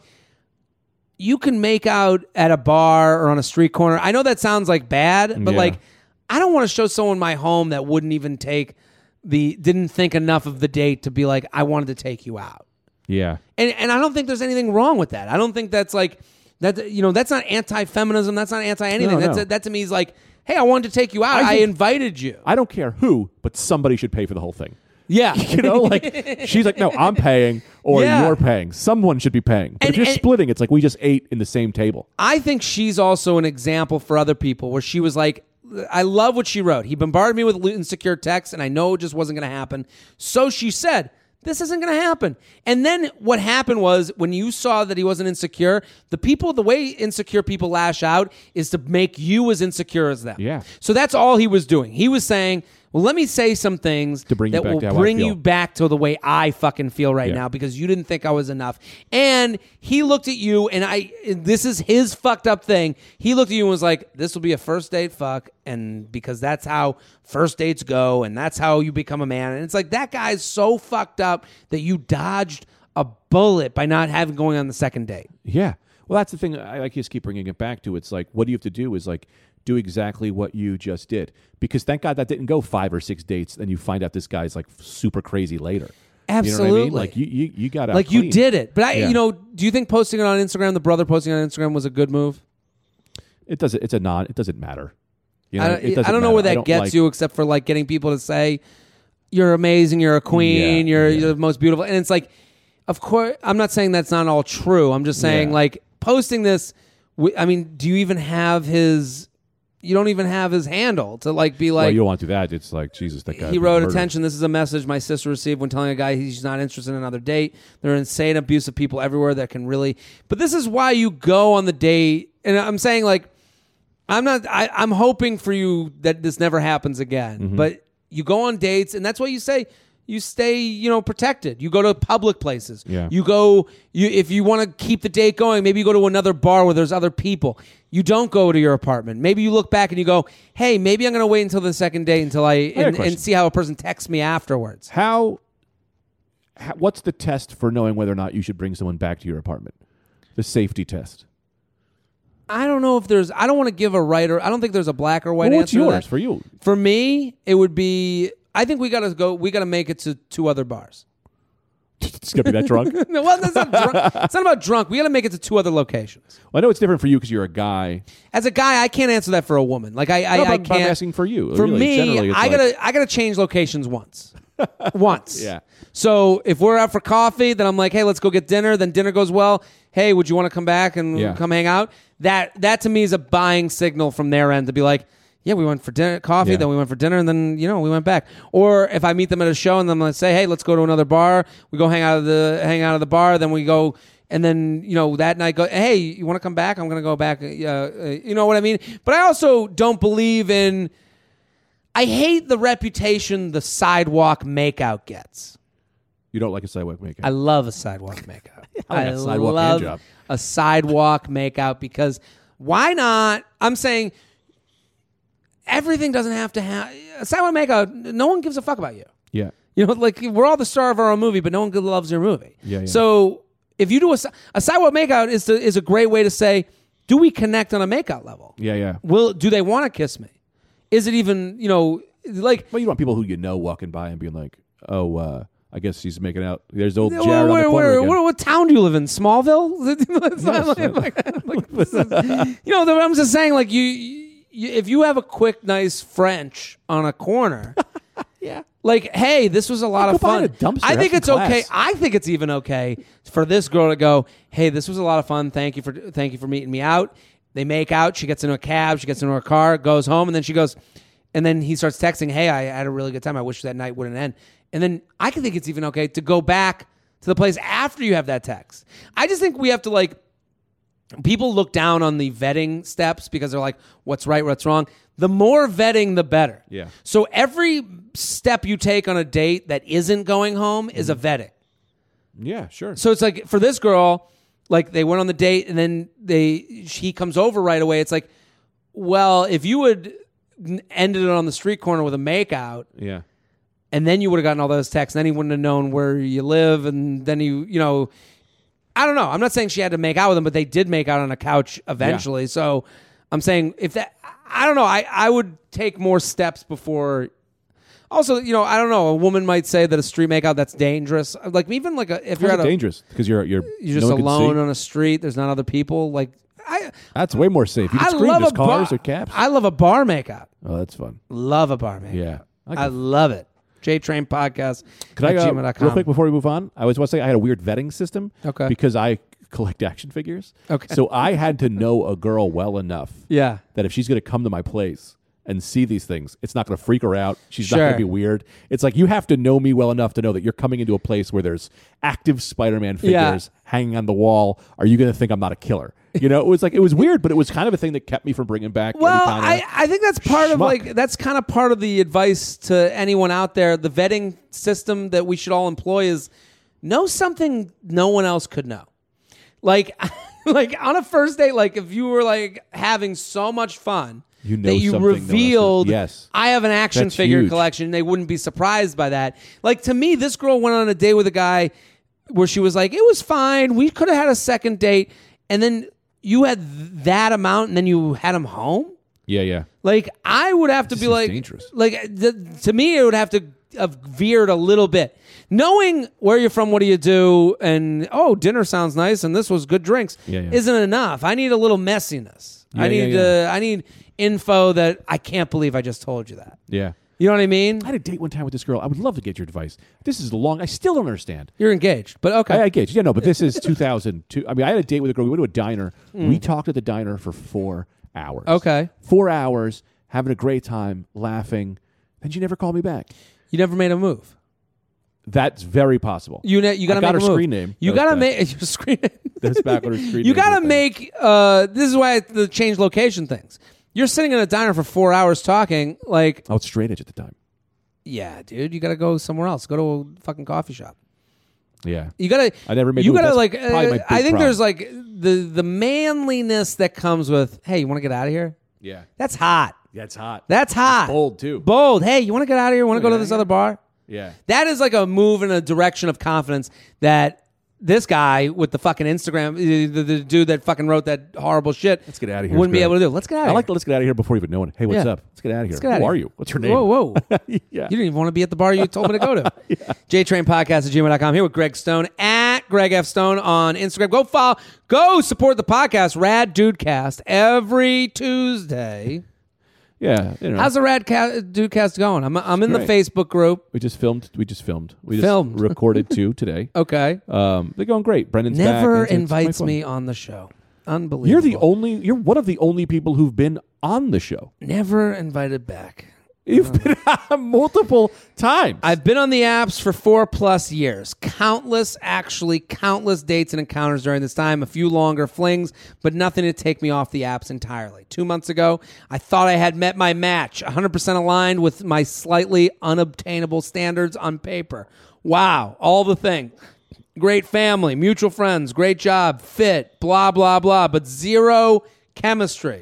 you can make out at a bar or on a street corner. I know that sounds like bad, but Yeah. like, I don't want to show someone my home that wouldn't even take the, didn't think enough of the date to be like, I wanted to take you out. Yeah. And and I don't think there's anything wrong with that. I don't think that's like, that. You know, that's not anti-feminism. That's not anti-anything. No, that's no. that to me is like, hey, I wanted to take you out. I I, think- invited you. I don't care who, but somebody should pay for the whole thing. Yeah. You know, like she's like, no, I'm paying, or Yeah. you're paying. Someone should be paying. But And- if you're and- splitting, it's like we just ate in the same table. I think she's also an example for other people where she was like, I love what she wrote. He bombarded me with insecure texts, and I know it just wasn't going to happen. So she said, this isn't going to happen. And then what happened was when you saw that he wasn't insecure, the people, the way insecure people lash out is to make you as insecure as them. Yeah. So that's all he was doing. He was saying, well, let me say some things To bring you that back will to how I bring feel. you back to the way I fucking feel right Yeah. now because you didn't think I was enough. And he looked at you, and I, this is his fucked up thing. He looked at you and was like, this will be a first date fuck. And because that's how first dates go, and that's how you become a man. And it's like, that guy's so fucked up that you dodged a bullet by not having going on the second date. Yeah. Well, that's the thing. I like just keep bringing it back to. It's like, what do you have to do is like do exactly what you just did. Because thank God that didn't go five or six dates, and you find out this guy's like super crazy later. Absolutely. You know what I mean? Like you, you, you got out Like you clean. did it. But I, Yeah. you know, do you think posting it on Instagram, the brother posting it on Instagram was a good move? It doesn't. It's a non. It doesn't matter. You know, I don't, it doesn't I don't know matter. where I that don't gets like- you, except for like getting people to say, "You're amazing, you're a queen, Yeah, you're, yeah. you're the most beautiful." And it's like, of course, I'm not saying that's not all true. I'm just saying, Yeah. like, posting this. I mean, do you even have his? You don't even have his handle to like be like. Well, you don't want to do that. It's like Jesus. That guy. He wrote, "Attention! This is a message my sister received when telling a guy he's not interested in another date. There are insane, abusive people everywhere that can really. But this is why you go on the date. And I'm saying like, I'm not. I, I'm hoping for you that this never happens again. Mm-hmm. But you go on dates, and that's why you say." You stay, you know, protected. You go to public places. Yeah. You go, you if you want to keep the date going, maybe you go to another bar where there's other people. You don't go to your apartment. Maybe you look back and you go, hey, maybe I'm going to wait until the second date until I, and, and see how a person texts me afterwards. How, how, what's the test for knowing whether or not you should bring someone back to your apartment? The safety test. I don't know if there's, I don't want to give a right or, I don't think there's a black or white well, what's answer. yours to that. For you? For me, it would be, I think we got to go, we got to make it to two other bars. It's going to be that drunk? No, well, that's not drunk. It's not about drunk. We got to make it to two other locations. Well, I know it's different for you because you're a guy. As a guy, I can't answer that for a woman. Like I, I, no, but, I but can't. I'm asking for you. For really. me, Generally, it's I like, gotta, I gotta change locations once, once. Yeah. So if we're out for coffee, then I'm like, hey, let's go get dinner. Then dinner goes well. Hey, would you want to come back and Yeah. come hang out? That, that to me is a buying signal from their end to be like, yeah, we went for dinner, coffee, Yeah. then we went for dinner, and then, you know, we went back. Or if I meet them at a show and then let's say, hey, let's go to another bar. We go hang out of the hang out of the bar. Then we go, and then, you know, that night go, hey, you want to come back? I'm going to go back. Uh, uh, you know what I mean? But I also don't believe in, I hate the reputation the sidewalk makeout gets. You don't like a sidewalk makeout? I love a sidewalk makeout. I like I a sidewalk love handjob. a sidewalk makeout because why not? I'm saying everything doesn't have to have a sidewalk makeout. No one gives a fuck about you. Yeah. You know, like we're all the star of our own movie, but no one loves your movie. Yeah, yeah. So if you do a, a sidewalk makeout is to, is a great way to say, do we connect on a makeout level? Yeah, yeah. Will do they want to kiss me? Is it even, you know, like Well, you want people who you know walking by and being like, oh, uh, I guess she's making out. There's old where, Jared on the where, corner where, again. where, what town do you live in? Smallville? It's not Yes. like- like- like, this is- you know, I'm just saying, like you, you, if you have a quick, nice French on a corner, Yeah. like, hey, this was a lot Go of behind fun. a dumpster, I think have it's some okay. class. I think it's even okay for this girl to go, hey, this was a lot of fun. Thank you for thank you for meeting me out. They make out. She gets into a cab. She gets into her car, goes home, and then she goes, and then he starts texting, hey, I had a really good time. I wish that night wouldn't end. And then I can think it's even okay to go back to the place after you have that text. I just think we have to, like, people look down on the vetting steps because they're like, what's right, what's wrong. The more vetting, the better. Yeah. So every step you take on a date that isn't going home is a vetting. Yeah, sure. So it's like for this girl, like they went on the date and then they he comes over right away. It's like, well, if you had ended it on the street corner with a makeout, Yeah. and then you would have gotten all those texts, and then he wouldn't have known where you live, and then you, you know, I don't know. I'm not saying she had to make out with him, but they did make out on a couch eventually. Yeah. So I'm saying if that, I don't know. I, I would take more steps before. Also, you know, I don't know. A woman might say that a street makeout that's dangerous. Like even like a, if How's you're it at a, dangerous because you're you're you're just no one can alone see? on a street. There's not other people. Like I, That's way more safe. You can I scream. love There's a cars bar, or cabs. I love a bar makeout. Oh, that's fun. Love a bar makeout. Yeah. I I, can- love it. J Train Podcast. Could I, at uh, gmail dot com. real quick before we move on? I was want to say I had a weird vetting system. Okay. Because I collect action figures. Okay. So I had to know a girl well enough Yeah. that if she's going to come to my place and see these things, it's not going to freak her out. She's not Sure. going to be weird. It's like you have to know me well enough to know that you're coming into a place where there's active Spider-Man figures Yeah. hanging on the wall. Are you going to think I'm not a killer? You know, it was like it was weird, but it was kind of a thing that kept me from bringing back. Well, any kind I, of I think that's part of schmuck. like that's kind of part of the advice to anyone out there. The vetting system that we should all employ is know something no one else could know. Like, like on a first date, like if you were like having so much fun You know that you something no one else could- revealed, Yes. I have an action That's figure huge. collection, they wouldn't be surprised by that. Like to me, this girl went on a date with a guy where she was like, it was fine. We could have had a second date, and then you had th- that amount, and then you had him home. yeah, yeah. Like I would have to This be is like, dangerous. like th- to me, it would have to have veered a little bit. Knowing where you're from, what do you do, and oh, dinner sounds nice, and this was good drinks, Yeah, yeah. isn't enough. I need a little messiness. I Yeah, yeah, need yeah. Uh, I need info that I can't believe I just told you that. Yeah. You know what I mean? I had a date one time with this girl. I would love to get your advice. This is long. I still don't understand. You're engaged, but okay. I, I engaged. Yeah, no, but this is two thousand two. I mean, I had a date with a girl. We went to a diner. Mm. We talked at the diner for four hours. Okay. Four hours, having a great time, laughing. Then she never called me back. You never made a move. That's very possible. You ne- you got to make her a move. screen name. You got to make your screen name. That's back on her screen You name. got to make. Uh, this is why I, the change location things. You're sitting in a diner for four hours talking. Like, I was straight edge at the time. Yeah, dude. You got to go somewhere else. Go to a fucking coffee shop. Yeah. You gotta. I never made. You moves. gotta That's like. probably my Uh, big I think problem. there's like the the manliness that comes with. Hey, you want to get out of here? Yeah. That's hot. That's hot. That's hot. It's bold too. Bold. Hey, you want to get out of here? Want to go to this other bar? Yeah. That is like a move in a direction of confidence that this guy with the fucking Instagram, the, the, the dude that fucking wrote that horrible shit, Let's get out of here. wouldn't be Good. able to do. Let's get out of I here. like the let's get out of here before even knowing. Hey, what's Yeah. up? Let's get out of here. Let's get out Who of are here. you? What's your name? Whoa, whoa. yeah. You didn't even want to be at the bar you told me to go to. yeah. JTrain Podcast at gmail dot com. Here with Greg Stone at Greg F. Stone on Instagram. Go follow, go support the podcast, Rad Dudecast, every Tuesday. Yeah. You know. How's the Rad Ca- Dudecast going? I'm, I'm in the Great. Facebook group. We just filmed. We just filmed. We just Filmed. recorded two today. Okay. Um, they're going great. Brendan's back. Never It's- it's invites fun. me on the show. Unbelievable. You're the only. You're one of the only people who've been on the show. Never invited back. You've been on multiple times. I've been on the apps for four plus years. Countless, actually, countless dates and encounters during this time. A few longer flings, but nothing to take me off the apps entirely. Two months ago, I thought I had met my match, one hundred percent aligned with my slightly unobtainable standards on paper. Wow, all the things. Great family, mutual friends, great job, fit, blah, blah, blah, but zero chemistry.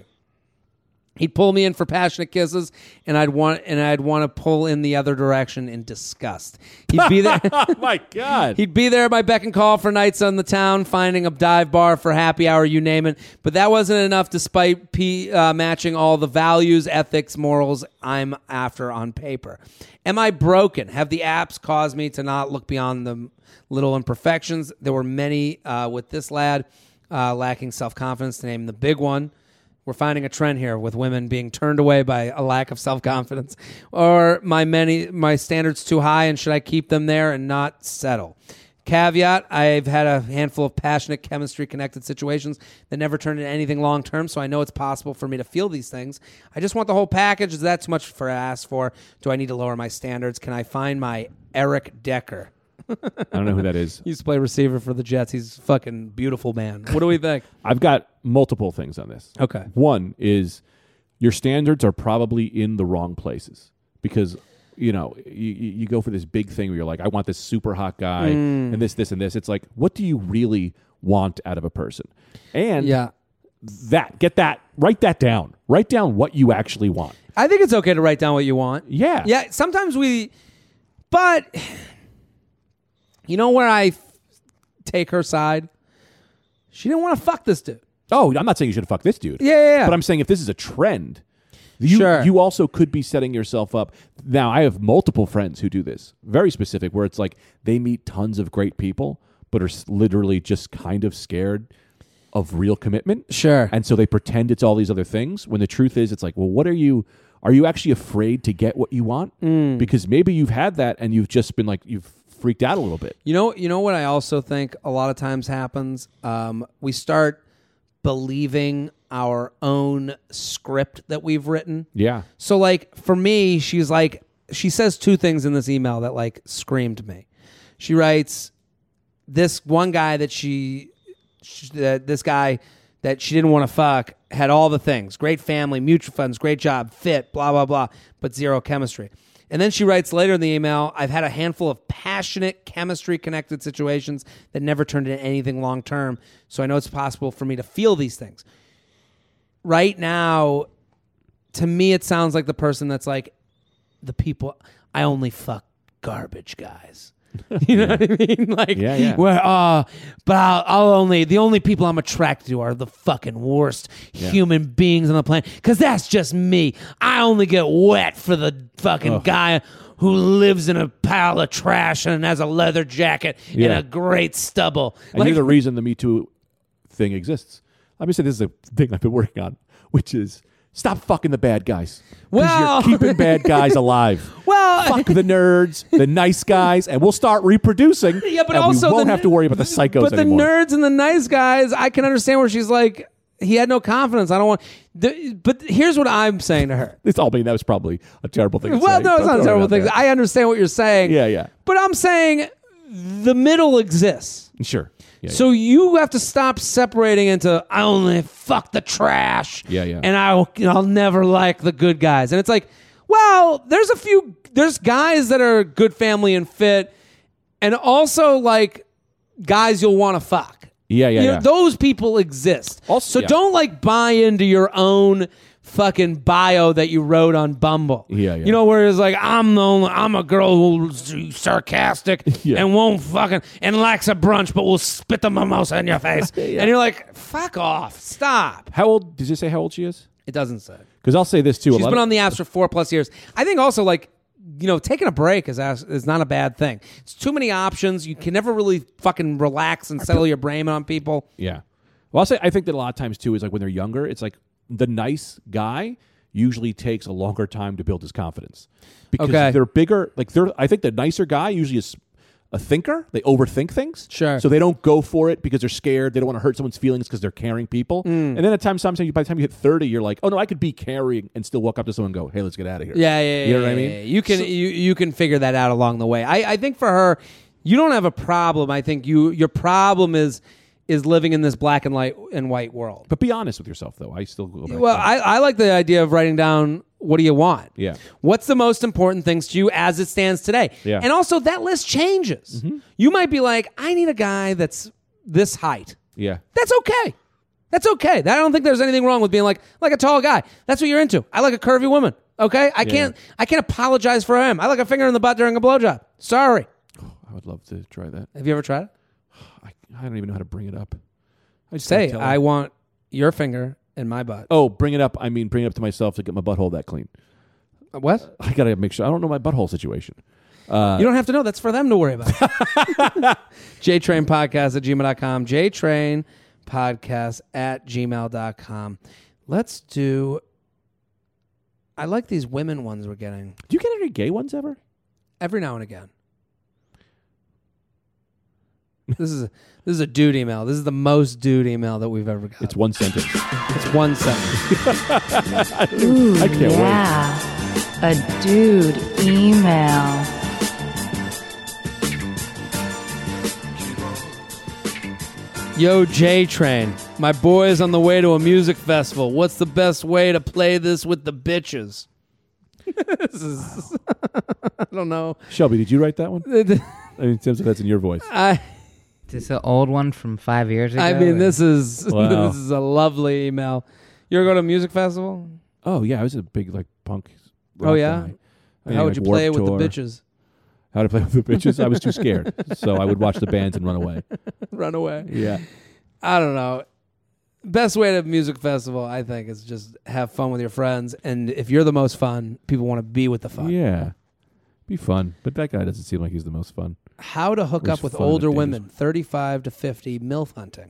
He'd pull me in for passionate kisses, and I'd want and I'd want to pull in the other direction in disgust. He'd be there. oh my God. He'd be there by beck and call for nights on the town, finding a dive bar for happy hour, you name it. But that wasn't enough, despite P, uh, matching all the values, ethics, morals I'm after on paper. Am I broken? Have the apps caused me to not look beyond the little imperfections? There were many uh, with this lad, uh, lacking self-confidence, to name the big one. We're finding a trend here with women being turned away by a lack of self-confidence. Or my many my standards too high, and should I keep them there and not settle? Caveat, I've had a handful of passionate chemistry-connected situations that never turned into anything long-term, so I know it's possible for me to feel these things. I just want the whole package. Is that too much for ask for? Do I need to lower my standards? Can I find my Eric Decker? I don't know who that is. He used to play receiver for the Jets. He's a fucking beautiful man. What do we think? I've got multiple things on this. Okay. One is your standards are probably in the wrong places because, you know, you, you go for this big thing where you're like, I want this super hot guy Mm. and this, this, and this. It's like, what do you really want out of a person? And Yeah. that, get that, write that down. Write down what you actually want. I think it's okay to write down what you want. Yeah. Yeah, sometimes we... But... You know where I f- take her side? She didn't want to fuck this dude. Oh, I'm not saying you should fuck this dude. Yeah, yeah, yeah. But I'm saying if this is a trend, you Sure. you also could be setting yourself up. Now, I have multiple friends who do this, very specific, where it's like they meet tons of great people, but are s- literally just kind of scared of real commitment. Sure. And so they pretend it's all these other things, when the truth is it's like, well, what are you... Are you actually afraid to get what you want? Mm. Because maybe you've had that and you've just been like, you've freaked out a little bit. You know, you know what I also think a lot of times happens? Um, we start believing our own script that we've written. Yeah. So, like, for me, she's like, she says two things in this email that, like, screamed me. She writes, this one guy that she, she that this guy that she didn't want to fuck had all the things. Great family, mutual funds, great job, fit, blah, blah, blah, but zero chemistry. And then she writes later in the email, I've had a handful of passionate chemistry-connected situations that never turned into anything long-term, so I know it's possible for me to feel these things. Right now, to me, it sounds like the person that's like, the people, I only fuck garbage guys. You know what I mean? Like, Yeah, yeah. where, uh, but I'll, I'll only, the only people I'm attracted to are the fucking worst Yeah. human beings on the planet. Because that's just me. I only get wet for the fucking Ugh. guy who lives in a pile of trash and has a leather jacket and Yeah. a great stubble. And Like, you're the reason the Me Too thing exists. Let me say this is a thing I've been working on, which is Stop fucking the bad guys. 'Cause Well- you're keeping bad guys alive. Well, Fuck the nerds, the nice guys, and we'll start reproducing. Yeah, but and also we won't the- have to worry about the psychos but anymore. the nerds and the nice guys, I can understand where she's like, he had no confidence. I don't want. The, but here's what I'm saying to her. It's all me. That was probably a terrible thing to Well, say. no, it's Don't not a throw it terrible out thing. there. I understand what you're saying. Yeah, yeah. But I'm saying the middle exists. Sure. Yeah, So you have to stop separating into I only fuck the trash. Yeah, yeah. And I'll I'll never like the good guys. And it's like, well, there's a few there's guys that are good family and fit, and also like guys you'll want to fuck. Yeah, yeah, You know, yeah. those people exist. Also- so yeah. don't like buy into your own fucking bio that you wrote on Bumble. Yeah, yeah. You know, where it's like, I'm the only, I'm a girl who's sarcastic Yeah. and won't fucking and likes a brunch, but will spit the mimosa in your face. Yeah. And you're like, fuck off, stop. How old? Did you say how old she is? It doesn't say. Because I'll say this too. a She's lot been of- on the apps for four plus years. I think also like, you know, taking a break is as- is not a bad thing. It's too many options. You can never really fucking relax and settle your brain on people. Yeah. Well, I'll say I think that a lot of times too is like when they're younger, it's like the nice guy usually takes a longer time to build his confidence because Okay. they're bigger. Like they're, I think the nicer guy usually is a thinker. They overthink things. Sure. So they don't go for it because they're scared. They don't want to hurt someone's feelings because they're caring people. Mm. And then at times, sometimes by the time you hit thirty, you're like, oh no, I could be caring and still walk up to someone and go, hey, let's get out of here. Yeah, yeah, yeah. You know what yeah, I mean? yeah. You can you you can figure that out along the way. I, I think for her, you don't have a problem. I think you your problem is is living in this black and white and white world. But be honest with yourself, though. I still go back. Well, to I, I like the idea of writing down what do you want. Yeah. What's the most important things to you as it stands today? Yeah. And also that list changes. You might be like, I need a guy that's this height. yeah. That's okay. That's okay. I don't think there's anything wrong with being like like a tall guy. That's what you're into. I like a curvy woman. Okay? I can't I can't apologize for him. I like a finger in the butt during a blowjob. Sorry. I would love to try that. Have you ever tried it? I, I don't even know how to bring it up. I just Say, gotta tell I her. want your finger in my butt. Oh, bring it up. I mean, bring it up to myself to get my butthole that clean. What? I gotta make sure. I don't know my butthole situation. Uh, You don't have to know. That's for them to worry about. JTrain Podcast at gmail dot com. JTrain Podcast at gmail dot com. Let's do... I like these women ones we're getting. do you get any gay ones ever? Every now and again. This is a, this is a dude email. This is the most dude email that we've ever got. It's one sentence. It's one sentence. Ooh, I can't yeah. A dude email. Yo, J Train. My boy's on the way to a music festival. What's the best way to play this with the bitches? This is, I don't know. Shelby, did you write that one? I mean, in terms of that's in your voice. I Is this an old one from five years ago? I mean, this is Wow. this is a lovely email. You ever go to a music festival? Oh yeah, I was a big like punk. Oh, rock yeah? guy. I mean, How would like you play it Warped with the Tour. bitches? How to play with the bitches? I was too scared, so I would watch the bands and run away. Run away. Yeah. I don't know. Best way to a music festival, I think, is just have fun with your friends. And if you're the most fun, people want to be with the fun. Yeah. Be fun, but that guy doesn't seem like he's the most fun. How to hook Or up with fun at older days. women, thirty-five to fifty, MILF hunting.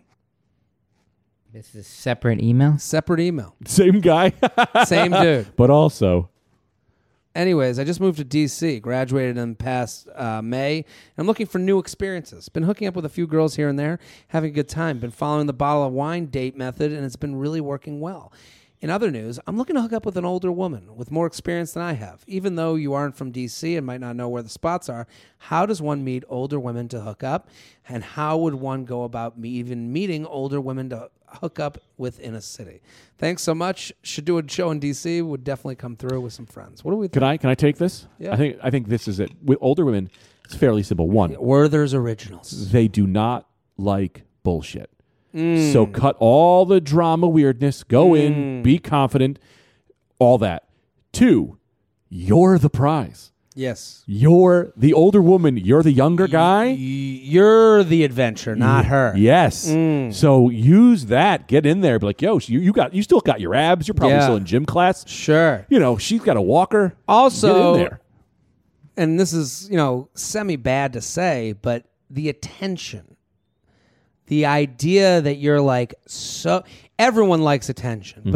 This is separate email. Separate email. Same guy, Same dude. but also Anyways, I just moved to D C, graduated in past uh, May, and I'm looking for new experiences. Been hooking up with a few girls here and there, having a good time. Been following the bottle of wine date method, and it's been really working well. In other news, I'm looking to hook up with an older woman with more experience than I have. Even though you aren't from D C and might not know where the spots are, how does one meet older women to hook up? And how would one go about me even meeting older women to hook up with in a city? Thanks so much. Should do a show in D C. Would definitely come through with some friends. What do we think? can I can I take this? Yeah. I think I think this is it. With older women, it's fairly simple. One, Werther's Originals. they do not like bullshit. Mm. So cut all the drama weirdness. Go Mm. in, be confident, all that. Two, you're the prize. Yes. You're the older woman. You're the younger guy. Y- You're the adventure, not her. Yes. Mm. So use that. Get in there. Be like, yo, you, you got you still got your abs. You're probably Yeah. still in gym class. Sure. You know, she's got a walker. Also, Get in there. and this is, you know, semi bad to say, but the attention, the idea that you're like, so everyone likes attention, but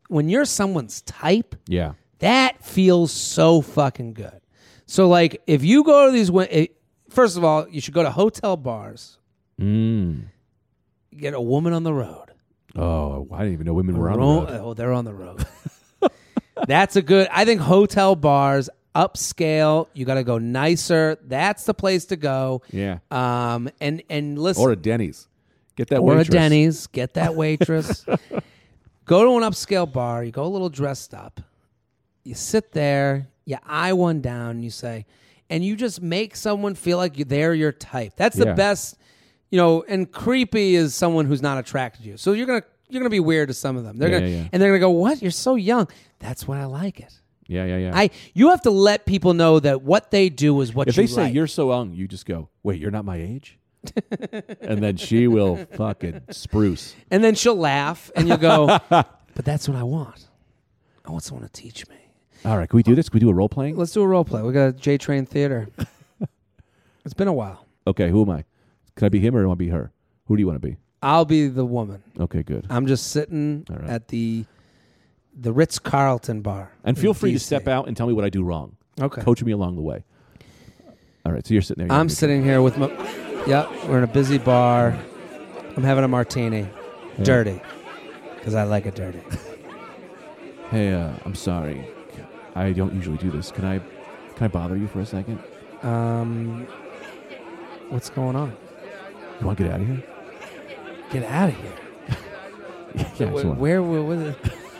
when you're someone's type, Yeah. that feels so fucking good. So like if you go to these, it, first of all, you should go to hotel bars. Mm. Get a woman on the road. Oh, I didn't even know women were on Ro- the road. Oh, they're on the road. That's a good. I think hotel bars, upscale. You got to go nicer. That's the place to go. Yeah. Um. And and listen. Or a Denny's. Get that Or waitress. a Denny's. Get that waitress. Go to an upscale bar. You go a little dressed up. You sit there. You eye one down. And you say, and you just make someone feel like you- they're your type. That's the Yeah. best. You know, and creepy is someone who's not attracted to you. So you're gonna you're gonna be weird to some of them. They're Yeah, gonna yeah, yeah. and they're gonna go, "What? You're so young." That's why I like it. Yeah, yeah, yeah. I you have to let people know that what they do is what if you they say like. you're so young, you just go, wait, you're not my age? And then she will fucking spruce. And then she'll laugh, and you'll go, "But that's what I want. I want someone to teach me." All right, can we do this? Can we do a role playing? Let's do a role play. We got a J Train Theater. It's been a while. Okay, who am I? Can I be him or do I want to be her? Who do you want to be? I'll be the woman. Okay, good. I'm just sitting All right. at the the Ritz Carlton bar. And feel in free D to C. step out and tell me what I do wrong. Okay. Coach me along the way. All right, so you're sitting there. I'm sitting here with my. Yep, we're in a busy bar. I'm having a martini, Yeah. dirty, because I like it dirty. Hey, uh, I'm sorry. I don't usually do this. Can I, can I bother you for a second? Um, what's going on? You want to get out of here? Get out of here. Yeah, I just wanna- Where were with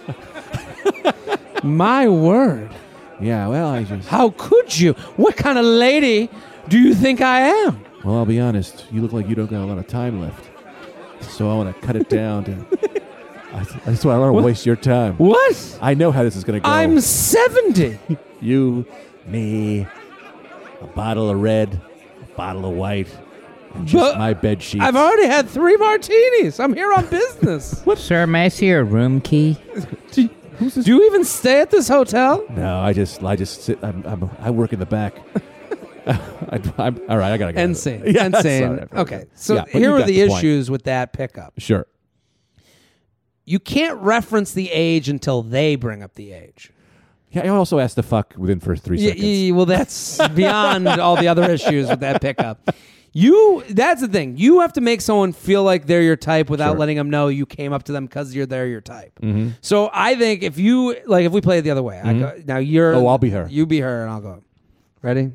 it? My word. yeah. Well, I just. How could you? What kind of lady do you think I am? Well, I'll be honest. You look like you don't got a lot of time left. So I want to cut it down to. I, that's why I don't want to waste your time. What? I know how this is going to go. I'm seventy. You, me, a bottle of red, a bottle of white, and just But my bed sheets. I've already had three martinis. I'm here on business. Sir, may I see your room key? do, do you even stay at this hotel? No, I just, I just sit. I'm, I'm, I work in the back. I, I'm, all right, I gotta go. Insane. Yeah, Insane. sorry. Okay, so Yeah, but here you are got the point. issues with that pickup. Sure. You can't reference the age until they bring up the age. Yeah, I also asked to fuck within first three Yeah, seconds. yeah, well, that's beyond all the other issues with that pickup. You, that's the thing. You have to make someone feel like they're your type without Sure. letting them know you came up to them because you're they're your type. So I think if you like, if we play it the other way, I go, now you're. Oh, I'll be her. You be her, and I'll go. Ready?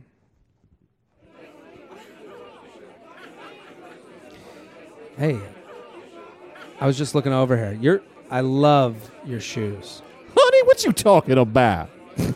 Hey, I was just looking over here. You're. I love your shoes. Honey, what you talking about?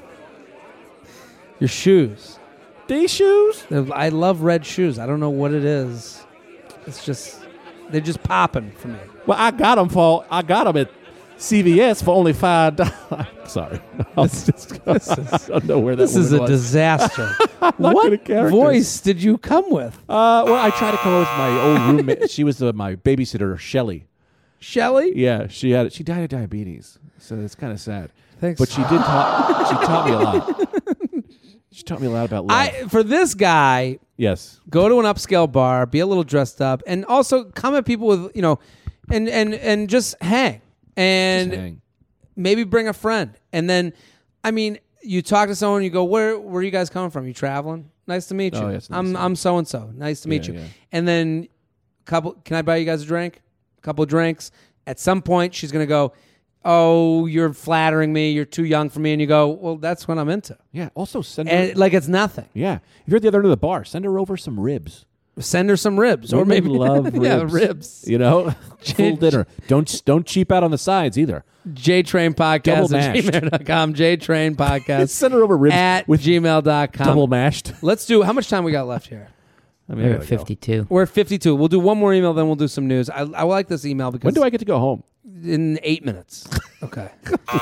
Your shoes. These shoes? They're- I love red shoes. I don't know what it is. It's just they're just popping for me. Well, I got them for I got them at C V S for only five dollars. Sorry, I, was just, I don't know where that. This is a woman was. disaster. not good What at characters. voice did you come with? Uh, well, I tried to come over with my old roommate. She was uh, my babysitter, Shelly. Shelly? Yeah, she had she died of diabetes, so it's kind of sad. Thanks. But she did taught she taught me a lot. She taught me a lot about love. I for this guy, yes. go to an upscale bar, be a little dressed up, and also come at people with, you know, and and and just hang. And Just hang. maybe bring a friend. And then, I mean, you talk to someone, you go, where where are you guys coming from? You traveling? Nice to meet you. Oh, yeah, it's nice I'm to I'm so and so. Nice to meet Yeah, you. yeah. And then, couple, can I buy you guys a drink? A couple of drinks. At some point, she's gonna go, oh, you're flattering me. You're too young for me. And you go, well, that's what I'm into. Yeah. Also, send her. And like it's nothing. yeah. If you're at the other end of the bar, send her over some ribs. Send her some ribs, or Women maybe love ribs. yeah, ribs. You know, full dinner. Don't don't cheap out on the sides either. JTrain Podcast Double at mashed. gmail dot com. JTrain Podcast Send her over ribs at with gmail dot com. double mashed. Let's do, how much time we got left here? I mean, I We're gotta at go. fifty-two. We're at fifty-two. We'll do one more email, then we'll do some news. I, I like this email because When do I get to go home? in eight minutes. Okay.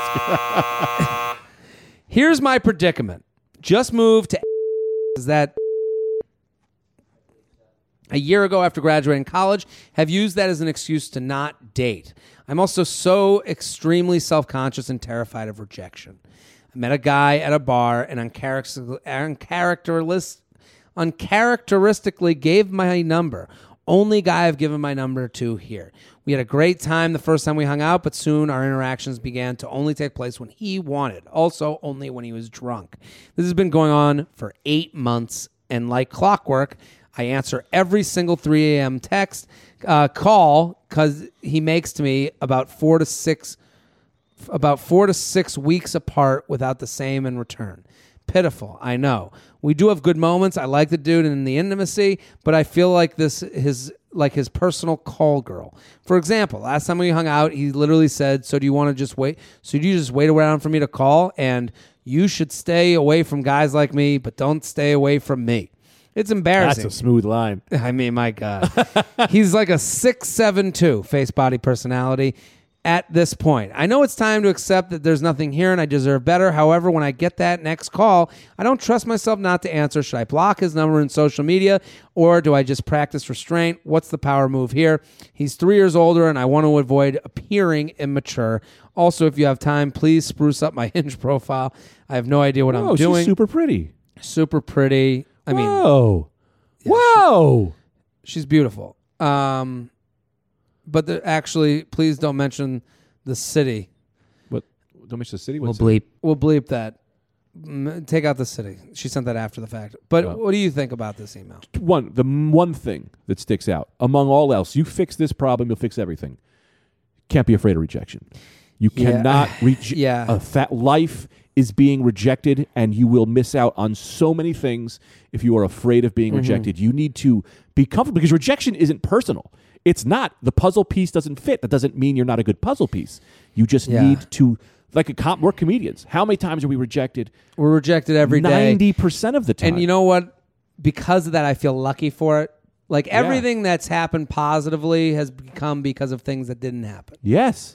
Here's my predicament. Just moved to is that a year ago after graduating college, have used that as an excuse to not date. I'm also so extremely self-conscious and terrified of rejection. I met a guy at a bar and uncharacter- uncharacterless, uncharacteristically gave my number, only guy I've given my number to here. We had a great time the first time we hung out, but soon our interactions began to only take place when he wanted. Also, only when he was drunk. This has been going on for eight months, and like clockwork, I answer every single three a.m. text, uh, call, because he makes to me about four to six, about four to six weeks apart without the same in return. Pitiful, I know. We do have good moments. I like the dude in the intimacy, but I feel like this his like his personal call girl. For example, last time we hung out, he literally said, "So do you want to just wait? So do you just wait around for me to call? And you should stay away from guys like me, but don't stay away from me." It's embarrassing. That's a smooth line. I mean, my God. He's like a six seven two face body personality. At this point, I know it's time to accept that there's nothing here and I deserve better. However, when I get that next call, I don't trust myself not to answer. Should I block his number in social media, or do I just practice restraint? What's the power move here? He's three years older and I want to avoid appearing immature. Also, if you have time, please spruce up my Hinge profile. I have no idea what Whoa, I'm doing. She's super pretty. Super pretty. I mean, Whoa. Yeah, Whoa. She, she's beautiful. Um, but the, actually, please don't mention the city. What? Don't mention the city? We'll What city? bleep. We'll bleep that. Mm, Take out the city. She sent that after the fact. But Oh. what do you think about this email? One, the m- one thing that sticks out among all else, you fix this problem, you'll fix everything. Can't be afraid of rejection. You Yeah. cannot reach. Yeah. A fat life is being rejected, and you will miss out on so many things if you are afraid of being Mm-hmm. rejected. You need to be comfortable because rejection isn't personal. It's not. The puzzle piece doesn't fit. That doesn't mean you're not a good puzzle piece. You just Yeah. need to, like a com- we're comedians. How many times are we rejected? We're rejected every day. ninety percent of the time. And you know what? Because of that, I feel lucky for it. Like everything that's happened positively has become because of things that didn't happen. Yes.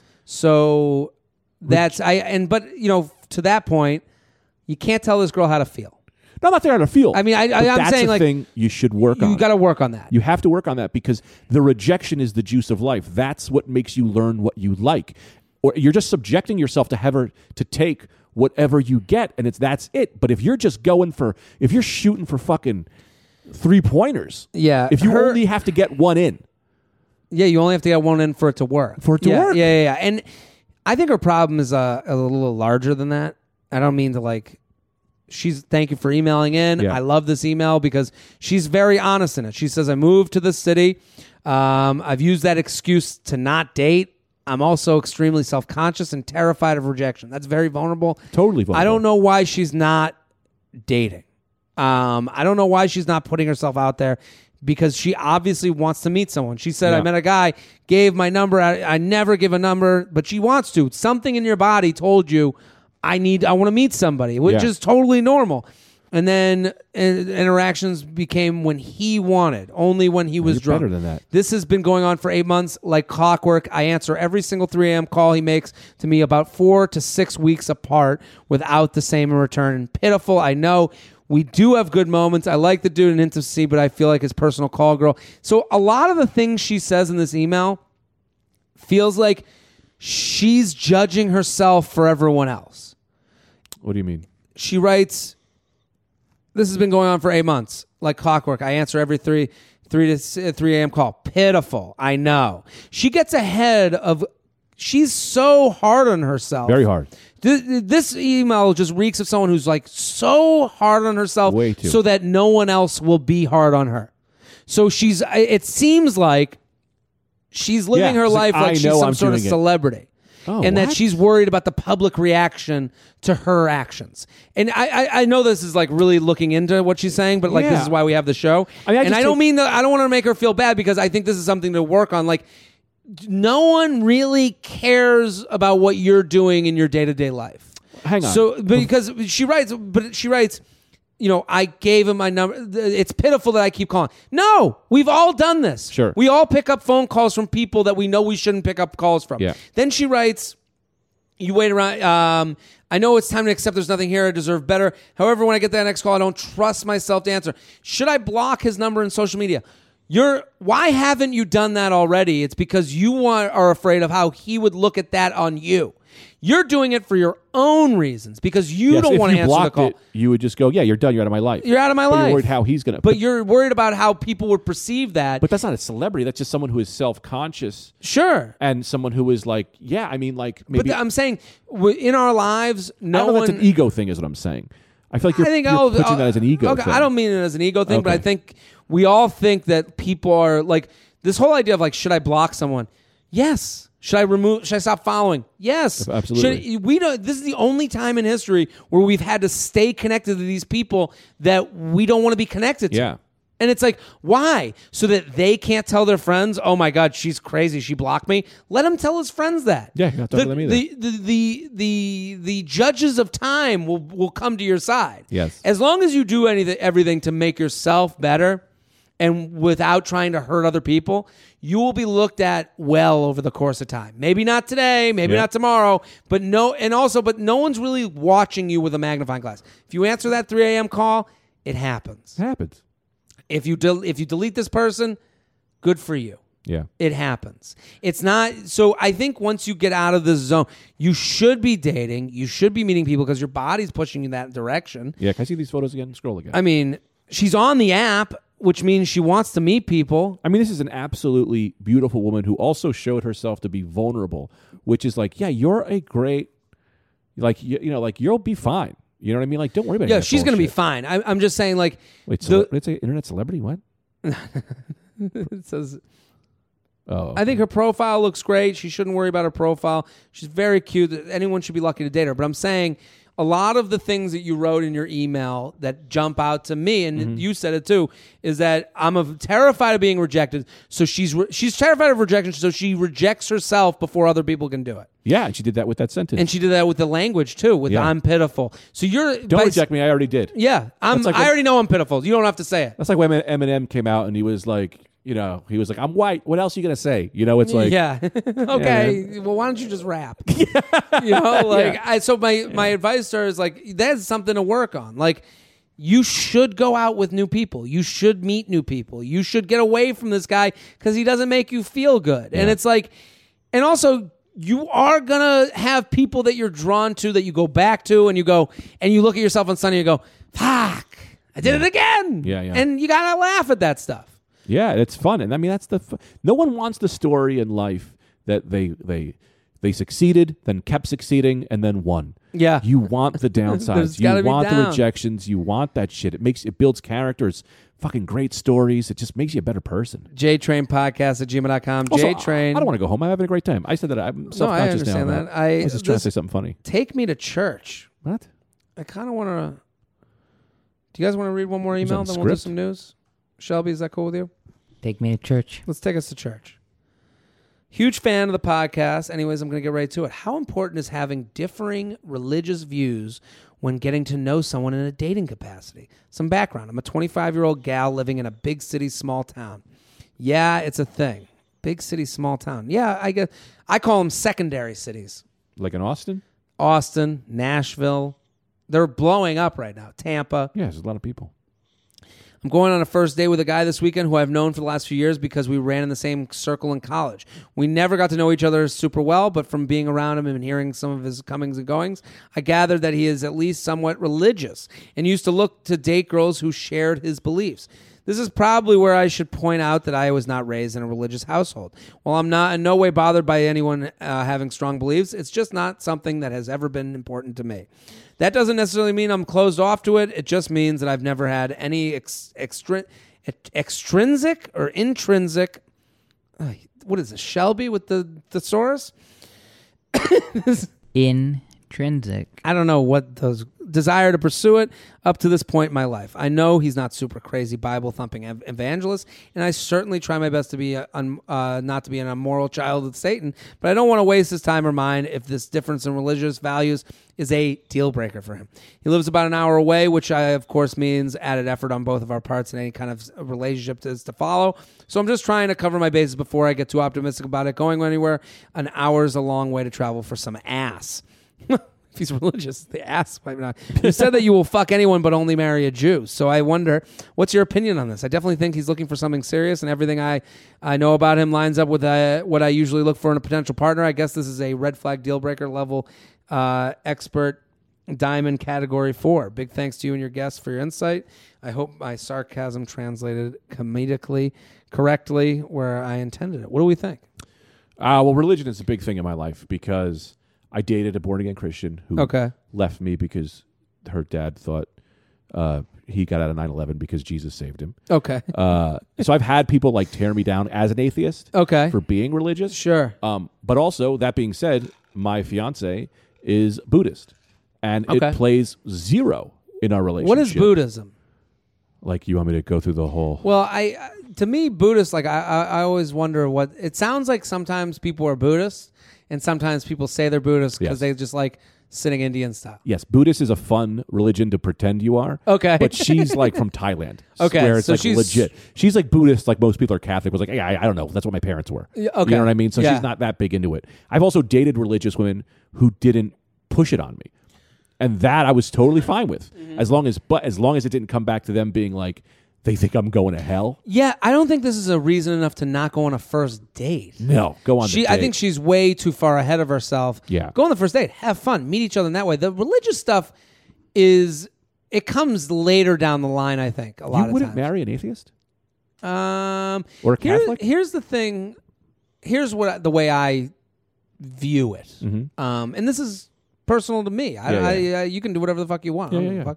So that's I and but you know to that point, you can't tell this girl how to feel. No, I'm not there how to feel. I mean, I, But I I'm that's saying a like thing you should work on. you got to work on that. You have to work on that because the rejection is the juice of life. That's what makes you learn what you like. Or you're just subjecting yourself to have her to take whatever you get, and it's that's it. But if you're just going for, if you're shooting for fucking three pointers, Yeah, if you her- only have to get one in, Yeah, you only have to get one in for it to work. For it to yeah, work. Yeah, yeah, yeah. And I think her problem is uh, a little larger than that. I don't mean to like. She's thank you for emailing in. Yeah. I love this email because she's very honest in it. She says, I moved to the city. Um, I've used that excuse to not date. I'm also extremely self-conscious and terrified of rejection. That's very vulnerable. totally vulnerable. I don't know why she's not dating. Um, I don't know why she's not putting herself out there because she obviously wants to meet someone. She said, Yeah. I met a guy, gave my number. I, I never give a number, but she wants to. Something in your body told you, I need, I want to meet somebody, which Yeah. is totally normal. And then uh, interactions became when he wanted, only when he was you're drunk. better than that. This has been going on for eight months like clockwork. I answer every single three a.m. call he makes to me about four to six weeks apart without the same in return. Pitiful, I know. We do have good moments. I like the dude in intimacy, but I feel like his personal call girl. So a lot of the things she says in this email feels like she's judging herself for everyone else. What do you mean? She writes, this has been going on for eight months, like clockwork. I answer every three, three to s- three a.m. call. Pitiful, I know. She gets ahead of. She's so hard on herself. Very hard. Th- This email just reeks of someone who's like so hard on herself, Way too. so that no one else will be hard on her. So she's. It seems like she's living Yeah, her it's like, life like I she's know some I'm sort of doing it. celebrity. Oh, and that what? she's worried about the public reaction to her actions. And I, I, I know this is like really looking into what she's saying, but like this Yeah. is why we have the show. I mean, I and just I don't take- mean that I don't want to make her feel bad because I think this is something to work on. Like no one really cares about what you're doing in your day to day life. Hang on. So because she writes, but she writes, you know, I gave him my number. It's pitiful that I keep calling. No, we've all done this. Sure. We all pick up phone calls from people that we know we shouldn't pick up calls from. Yeah. Then she writes, you wait around. Um, I know it's time to accept there's nothing here. I deserve better. However, when I get that next call, I don't trust myself to answer. Should I block his number in social media? You're why haven't you done that already? It's because you want, are afraid of how he would look at that on you. You're doing it for your own reasons because you Yes, don't if want to you answer the blocked call. it, you would just go, yeah, you're done. You're out of my life. You're out of my but life. You're worried how he's going to. But you're worried about how people would perceive that. But that's not a celebrity. That's just someone who is self-conscious Sure. and someone who is like, yeah, I mean, like maybe. But th- I'm saying w- in our lives, no I don't know one. that's an ego thing, is what I'm saying. I feel like you're, I think you're I'll, pitching I'll- that as an ego okay, thing. I don't mean it as an ego thing, but Okay. I think we all think that people are like this whole idea of like, should I block someone? Yes. Should I remove? Should I stop following? Yes, Absolutely. Should, we don't. This is the only time in history where we've had to stay connected to these people that we don't want to be connected to. Yeah. And it's like, why? So that they can't tell their friends, oh my God, she's crazy. She blocked me. Let him tell his friends that. Yeah, you're not the, talking to them either. the, the, the, the, the judges of time will, will come to your side. Yes. As long as you do anything, everything to make yourself better and without trying to hurt other people, you will be looked at well over the course of time. Maybe not today, maybe Yeah. not tomorrow, but no, and also, but no one's really watching you with a magnifying glass. If you answer that three a.m. call, it happens. It happens. If you del- if you delete this person, good for you. Yeah. It happens. It's not so. I think once you get out of this zone, you should be dating. You should be meeting people because your body's pushing you that direction. Yeah. Can I see these photos again? Scroll again. I mean, she's on the app, which means she wants to meet people. I mean, this is an absolutely beautiful woman who also showed herself to be vulnerable, which is like, yeah, you're a great, like, you, you know, like you'll be fine. You know what I mean? Like, don't worry about it. Yeah, she's going to be fine. I, I'm just saying, like, Wait, the- cele- it's an internet celebrity? What? it says. Oh, I think her profile looks great. She shouldn't worry about her profile. She's very cute. Anyone should be lucky to date her. But I'm saying a lot of the things that you wrote in your email that jump out to me, and Mm-hmm. you said it too, is that I'm a, terrified of being rejected. So she's re- she's terrified of rejection. So she rejects herself before other people can do it. yeah, and she did that with that sentence. And she did that with the language too. With Yeah. I'm pitiful. So you're don't by- reject me. I already did. Yeah, I'm. That's like I when- already know I'm pitiful. You don't have to say it. That's like when Eminem came out and he was like, you know, he was like, I'm white. What else are you going to say? You know, it's like, yeah. Okay. Well, why don't you just rap? you know, like I. So my my advice to her is like that's something to work on. Like you should go out with new people. You should meet new people. You should get away from this guy because he doesn't make you feel good. And Yeah. it's like, and also you are gonna have people that you're drawn to that you go back to, and you go and you look at yourself on Sunday and you go, "Fuck, I did it again." Yeah, yeah. And you gotta laugh at that stuff. yeah, it's fun. And I mean, that's the, f- no one wants the story in life that they, they, they succeeded, then kept succeeding, and then won. Yeah. You want the There's downsides. gotta You be want the down. rejections. You want that shit. It makes, it builds characters, fucking great stories. It just makes you a better person. JTrain Podcast at gmail dot com. Also, JTrain. I don't want to go home. I'm having a great time. I said that I'm No, I self-conscious now. understand about that. it. I, I was just trying to this- say something funny. Take me to church. What? I kind of want to. Do you guys want to read one more Is that email? a Then we'll do script? some news. Shelby, is that cool with you? Take me to church. Let's take us to church. Huge fan of the podcast. Anyways, I'm going to get right to it. How important is having differing religious views when getting to know someone in a dating capacity? Some background. I'm a twenty-five-year-old gal living in a big city, small town. Yeah, it's a thing. Big city, small town. Yeah, I guess I call them secondary cities. Like in Austin? Austin, Nashville. They're blowing up right now. Tampa. Yeah, there's a lot of people. I'm going on a first date with a guy this weekend who I've known for the last few years because we ran in the same circle in college. We never got to know each other super well, but from being around him and hearing some of his comings and goings, I gathered that he is at least somewhat religious and used to look to date girls who shared his beliefs. This is probably where I should point out that I was not raised in a religious household. While I'm not in no way bothered by anyone uh, having strong beliefs, it's just not something that has ever been important to me. That doesn't necessarily mean I'm closed off to it. It just means that I've never had any ex- extrin- extrinsic or intrinsic. Uh, what is this? Shelby with the thesaurus? Intrinsic. I don't know what those desire to pursue it up to this point in my life. I know he's not super crazy Bible thumping ev- evangelist, and I certainly try my best to be a, un, uh, not to be an immoral child of Satan. But I don't want to waste his time or mine if this difference in religious values is a deal breaker for him. He lives about an hour away, which I, of course, means added effort on both of our parts in any kind of relationship is to follow. So I'm just trying to cover my bases before I get too optimistic about it going anywhere. An hour is a long way to travel for some ass. if he's religious. The ass might not. You said that you will fuck anyone but only marry a Jew. So I wonder, what's your opinion on this? I definitely think he's looking for something serious, and everything I, I know about him lines up with uh, what I usually look for in a potential partner. I guess this is a red flag deal breaker level uh, expert diamond category four. Big thanks to you and your guests for your insight. I hope my sarcasm translated comedically correctly where I intended it. What do we think? Uh, well, religion is a big thing in my life because I dated a born-again Christian who Okay. left me because her dad thought uh, he got out of nine eleven because Jesus saved him. Okay. Uh, so I've had people like tear me down as an atheist Okay. for being religious. Sure. Um, but also, that being said, my fiance is Buddhist, and Okay. it plays zero in our relationship. What is Buddhism? Like, you want me to go through the whole... Well, I uh, to me, Buddhist, like I, I, I always wonder what it sounds like. Sometimes people are Buddhist, and sometimes people say they're Buddhist because Yes. they just like sitting Indian style. Yes, Buddhist is a fun religion to pretend you are. Okay. But she's like from Thailand. Okay, Where it's so like she's- legit. She's like Buddhist, like most people are Catholic. Was like, hey, I, I don't know. That's what my parents were. Yeah, okay. You know what I mean? So Yeah. she's not that big into it. I've also dated religious women who didn't push it on me. And that I was totally fine with. Mm-hmm. As long as but as long as it didn't come back to them being like, they think I'm going to hell. Yeah, I don't think this is a reason enough to not go on a first date. No, go on. She, the I date. think she's way too far ahead of herself. Yeah. Go on the first date, have fun, meet each other in that way. The religious stuff is it comes later down the line. I think a lot you of wouldn't times. marry an atheist Um, or a here- Catholic. here's the thing. Here's what the way I view it. Mhm. Um, and this is personal to me. I, Yeah, yeah. I, I, you can do whatever the fuck you want. Yeah, I don't yeah, give a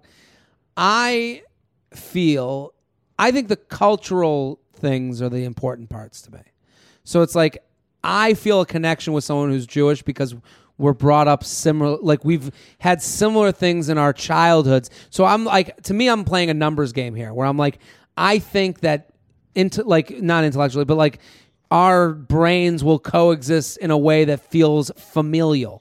yeah. fuck. I feel. I think the cultural things are the important parts to me. So it's like I feel a connection with someone who's Jewish because we're brought up similar, like we've had similar things in our childhoods. So I'm like, to me, I'm playing a numbers game here where I'm like, I think that into like not intellectually, but like our brains will coexist in a way that feels familial.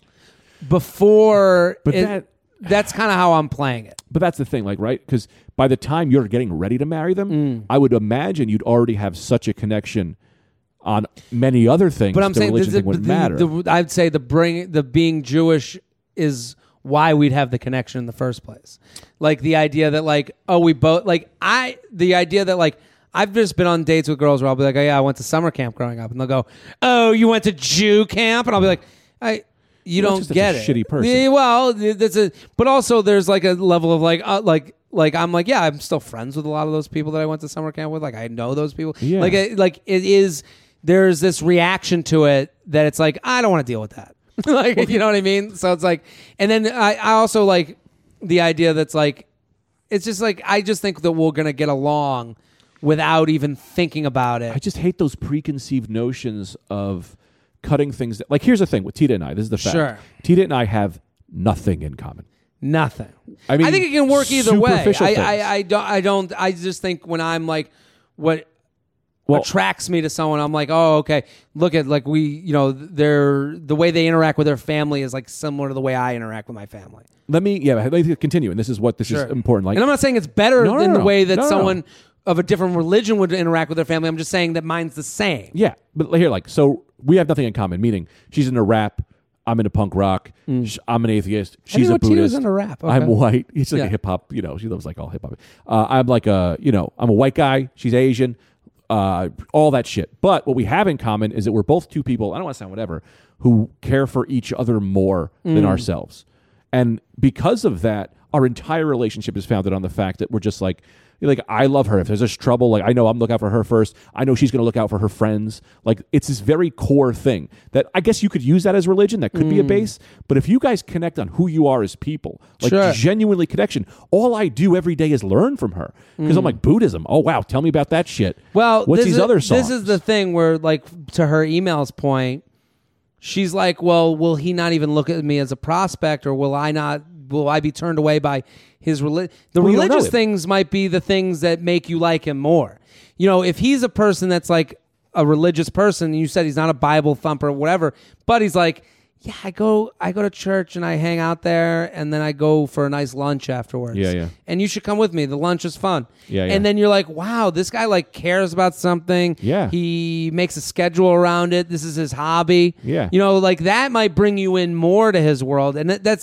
Before, But it- that- that's kind of how I'm playing it. But that's the thing, like, right? Because by the time you're getting ready to marry them, Mm. I would imagine you'd already have such a connection on many other things. But I'm the saying religion the, thing wouldn't the, matter. the, I'd say the bring the being Jewish is why we'd have the connection in the first place. Like the idea that like oh we both like I the idea that like I've just been on dates with girls where I'll be like oh yeah I went to summer camp growing up and they'll go oh you went to Jew camp and I'll be like I you Well, don't it's just get that's a it. shitty person. Yeah, well, that's a but also there's like a level of like uh, like. Like I'm like yeah I'm still friends with a lot of those people that I went to summer camp with like I know those people Yeah. like it, like it is there's this reaction to it that it's like I don't want to deal with that like you know what I mean so it's like and then I, I also like the idea that's like it's just like I just think that we're gonna get along without even thinking about it. I just hate those preconceived notions of cutting things. Like, here's the thing with Tita and I. This is the fact. Sure. Tita and I have nothing in common. Nothing. I mean, I think it can work either way. superficial I, things. I, I don't. I don't. I just think when I'm like, what Well- attracts me to someone, I'm like, oh, okay. Look at like we, you know, they're the way they interact with their family is like similar to the way I interact with my family. Let me, yeah, let me continue. And this is what this Sure. is important. Like, and I'm not saying it's better No, no, than no, the no. way that No, no, no. someone of a different religion would interact with their family. I'm just saying that mine's the same. yeah, but here, like, so we have nothing in common. Meaning, she's into rap. I'm into punk rock. Sh- I'm an atheist. I She's didn't a know Tita's Buddhist. into rap. Okay. I'm white. It's like Yeah. a hip hop. You know, she loves like all hip hop. Uh, I'm like a, you know, I'm a white guy. She's Asian. Uh, all that shit. But what we have in common is that we're both two people. I don't want to sound whatever, who care for each other more than Mm. ourselves. And because of that, our entire relationship is founded on the fact that we're just like, like I love her. If there's just trouble, like I know I'm looking out for her first. I know she's going to look out for her friends. Like it's this very core thing that I guess you could use that as religion. That could be a base. But if you guys connect on who you are as people, like Sure. genuinely connection, all I do every day is learn from her because I'm like Buddhism. Oh wow, tell me about that shit. Well, what's this these is, other songs? This is the thing where, like, to her email's point, she's like, "Well, will he not even look at me as a prospect, or will I not? Will I be turned away by his religion? The Well, you don't know religious him. things might be the things that make you like him more. You know, if he's a person that's like a religious person, and you said he's not a Bible thumper or whatever, but he's like." Yeah, I go I go to church and I hang out there and then I go for a nice lunch afterwards. Yeah, yeah. And you should come with me. The lunch is fun. Yeah, yeah. And then you're like, wow, this guy like cares about something. Yeah. He makes a schedule around it. This is his hobby. Yeah. You know, like that might bring you in more to his world. And that, that's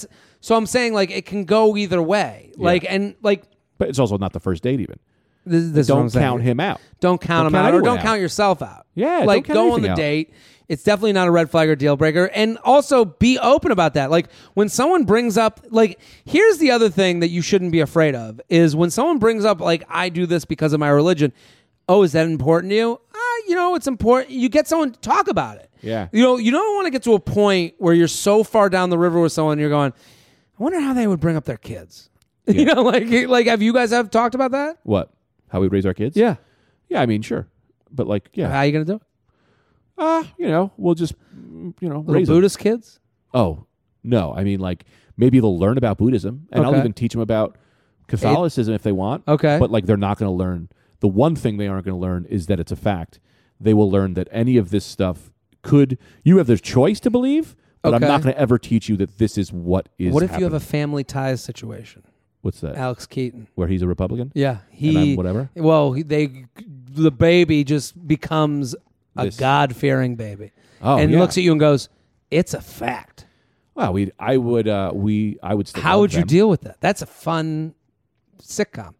So I'm saying like it can go either way. Like and like But it's also not the first date even. this, this is what I'm Don't saying. count him out. Don't count Don't him count out, or anyone don't out. count yourself out. Yeah, don't like count go on anything the out. date. It's definitely not a red flag or deal breaker, and also be open about that. Like when someone brings up, like here's the other thing that you shouldn't be afraid of is when someone brings up, like I do this because of my religion. Oh, is that important to you? Ah, you know, it's important. You get someone to talk about it. Yeah. You know, you don't want to get to a point where you're so far down the river with someone, you're going, I wonder how they would bring up their kids. You know, like like have you guys have talked about that? What? How we raise our kids? Yeah. Yeah, I mean, sure. But like, yeah. How are you gonna do it? Uh, you know, we'll just, mm, you know, Little raise 'em. Buddhist kids? Oh, no. I mean, like, maybe they'll learn about Buddhism, and I'll Okay. even teach them about Catholicism if they want. Okay. But, like, they're not going to learn. The one thing they aren't going to learn is that it's a fact. They will learn that any of this stuff could, you have the choice to believe, but Okay. I'm not going to ever teach you that this is what is What if you have a happening. family ties situation? What's that? Alex Keaton. Where he's a Republican? Yeah, And he I'm whatever? Well, he, they the baby just becomes a This- God-fearing baby, Oh, and yeah. looks at you and goes, "It's a fact." Well, we, I would, uh, we, I would still How love would you them. deal with that? That's a fun sitcom.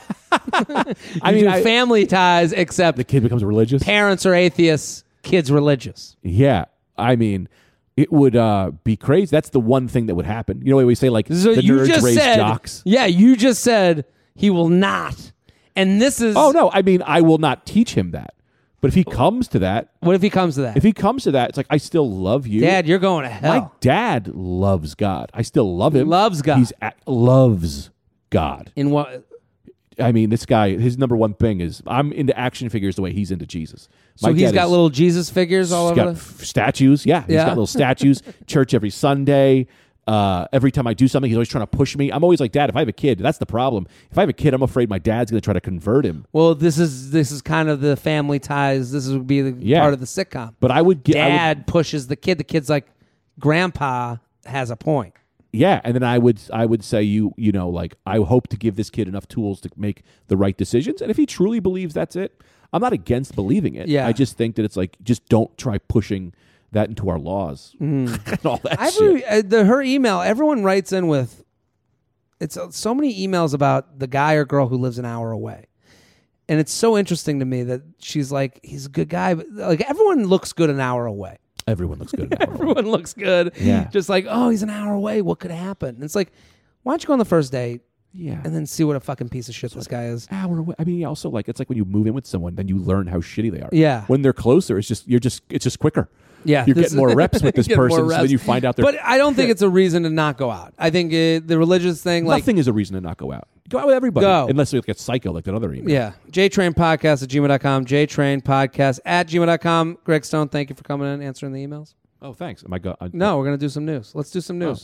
I mean, Do I- family ties, except the kid becomes religious? parents are atheists, kids religious. Yeah. I mean, it would uh, be crazy. That's the one thing that would happen. You know, we say like So the you nerds just raise said, jocks. yeah, you just said he will not, and this is. Oh no, I mean, I will not teach him that. But if he comes to that, What if he comes to that? if he comes to that, it's like I still love you, Dad, you're going to hell. My dad loves God. I still love him. Loves God. He's a- loves God. In what? I mean, this guy. His number one thing is I'm into action figures the way he's into Jesus. So My he's dad got is- little Jesus figures all He's over. got the- f- statues. Yeah, he's Yeah. got little statues. Church every Sunday. Uh, every time I do something, he's always trying to push me. I'm always like, Dad, if I have a kid, that's the problem. If I have a kid, I'm afraid my dad's going to try to convert him. Well, this is this is kind of the family ties. This would be the Yeah. part of the sitcom. But I would get, I would- Dad pushes the kid. The kid's like, Grandpa has a point. yeah, and then I would, I would say, you, you know, like I hope to give this kid enough tools to make the right decisions. And if he truly believes that's it, I'm not against believing it. Yeah. I just think that it's like, just don't try pushing that into our laws and all that I shit. really, uh, the her email. Everyone writes in with. It's uh, so many emails about the guy or girl who lives an hour away, and it's so interesting to me that she's like, he's a good guy, but like everyone looks good an hour away. Everyone looks good. Now. Everyone looks good. Yeah. Just like, oh, he's an hour away. What could happen? And it's like, why don't you go on the first date Yeah. and then see what a fucking piece of shit this guy is? hour away. I mean, also like it's like when you move in with someone, then you learn how shitty they are. Yeah. When they're closer, it's just you're just it's just quicker. Yeah, You're this getting more is- reps with this Getting more person, so then reps. you find out they're. But I don't think it's a reason to not go out. I think uh the religious thing, like, nothing is a reason to not go out. Go out with everybody, Go. unless you get psycho like that other email. yeah, JTrain Podcast at gmail dot com, JTrain Podcast at gmail dot com. Greg Stone, thank you for coming in and answering the emails. Oh, thanks. Am I go? I, No, we're going to do some news. Let's do some news.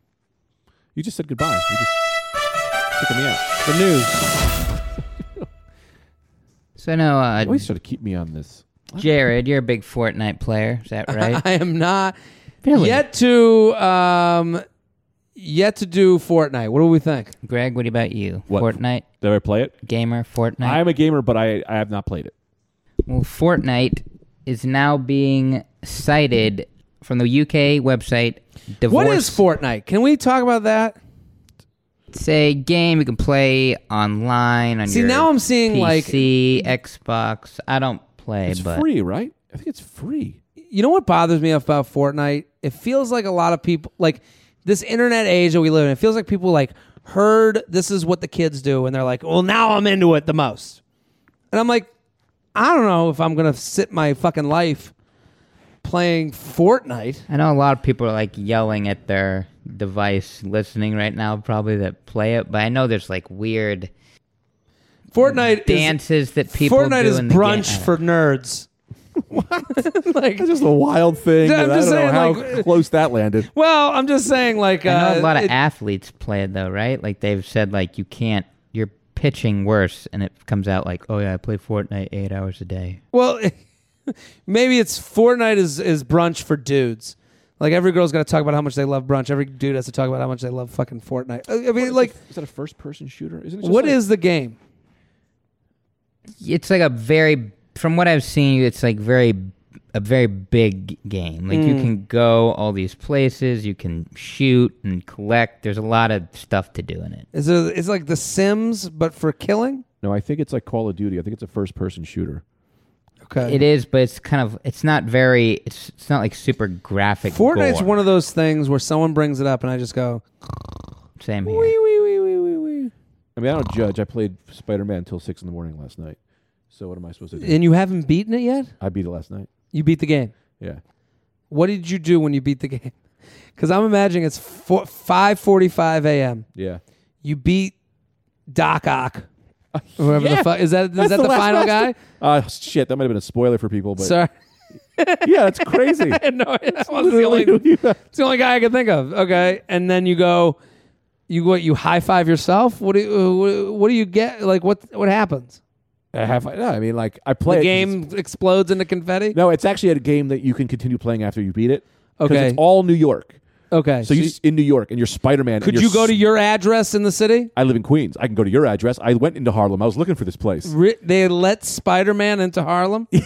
You just said goodbye. You just kicking me out. The news. So no, uh, You always try to keep me on this. Jared, you're a big Fortnite player. Is that right? I am not Really? yet to um yet to do Fortnite. What do we think? Greg, what about you? What? Fortnite Did I play it? gamer, Fortnite. I am a gamer, but I I have not played it. Well, Fortnite is now being cited from the U K website. Divorce. What is Fortnite? Can we talk about that? It's a game you can play online on See, your now I'm seeing, P like- C, Xbox. I don't play, It's but free, right? I think it's free. You know what bothers me about Fortnite? It feels like a lot of people, like this internet age that we live in, it feels like people like heard this is what the kids do, and they're like, well, now I'm into it the most. And I'm like, I don't know if I'm going to sit my fucking life playing Fortnite. I know a lot of people are like yelling at their device listening right now, probably that play it. But I know there's like weird Fortnite dances that is, people Fortnite do is in the brunch game. for nerds. What? like, That's just a wild thing. Yeah, I'm and I just don't know saying, how like- close that landed. well, I'm just saying, like, I know uh, a lot of it- athletes play it though, right? Like they've said, like you can't, you're pitching worse, and it comes out like, oh yeah, I play Fortnite eight hours a day. Well, maybe it's Fortnite is, is brunch for dudes. Like every girl's got to talk about how much they love brunch. Every dude has to talk about how much they love fucking Fortnite. I mean, like, Is that a first-person shooter? Isn't it? Just what like, is the game? It's like a very, from what I've seen, it's like very a very big game. Like, you can go all these places, you can shoot and collect. There's a lot of stuff to do in it. Is it? It's like The Sims, but for killing. No, I think it's like Call of Duty. I think it's a first-person shooter. Okay. It is, but it's kind of, it's not very, it's it's not like super graphic Fortnite's gore. one of those things where someone brings it up and I just go, Same here. wee, wee, wee, wee, wee, wee. I mean, I don't judge. I played Spider-Man until six in the morning last night. So what am I supposed to do? And you haven't beaten it yet? I beat it last night. You beat the game. Yeah. What did you do when you beat the game? Because I'm imagining it's four, five forty-five a.m. Yeah. You beat Doc Ock. Whoever Yeah. the fuck is that? Is That's that the the, last final match. guy? Uh, shit, that might have been a spoiler for people, but Sorry. yeah, that's crazy. no, that was the only, it's the only guy I could think of. Okay, and then you go, you what? You high five yourself? What do you, what, what do you get? Like what? What happens? I have. No, I mean, like I play The it 'cause game it's- explodes into confetti. No, it's actually a game that you can continue playing after you beat it. 'Cause Okay. it's all New York. Okay, So, you're in New York and you're Spider-Man. could and you you're go to s- your address in the city? I live in Queens. I can go to your address. I went into Harlem. I was looking for this place. Re- they let Spider-Man into Harlem. Yeah.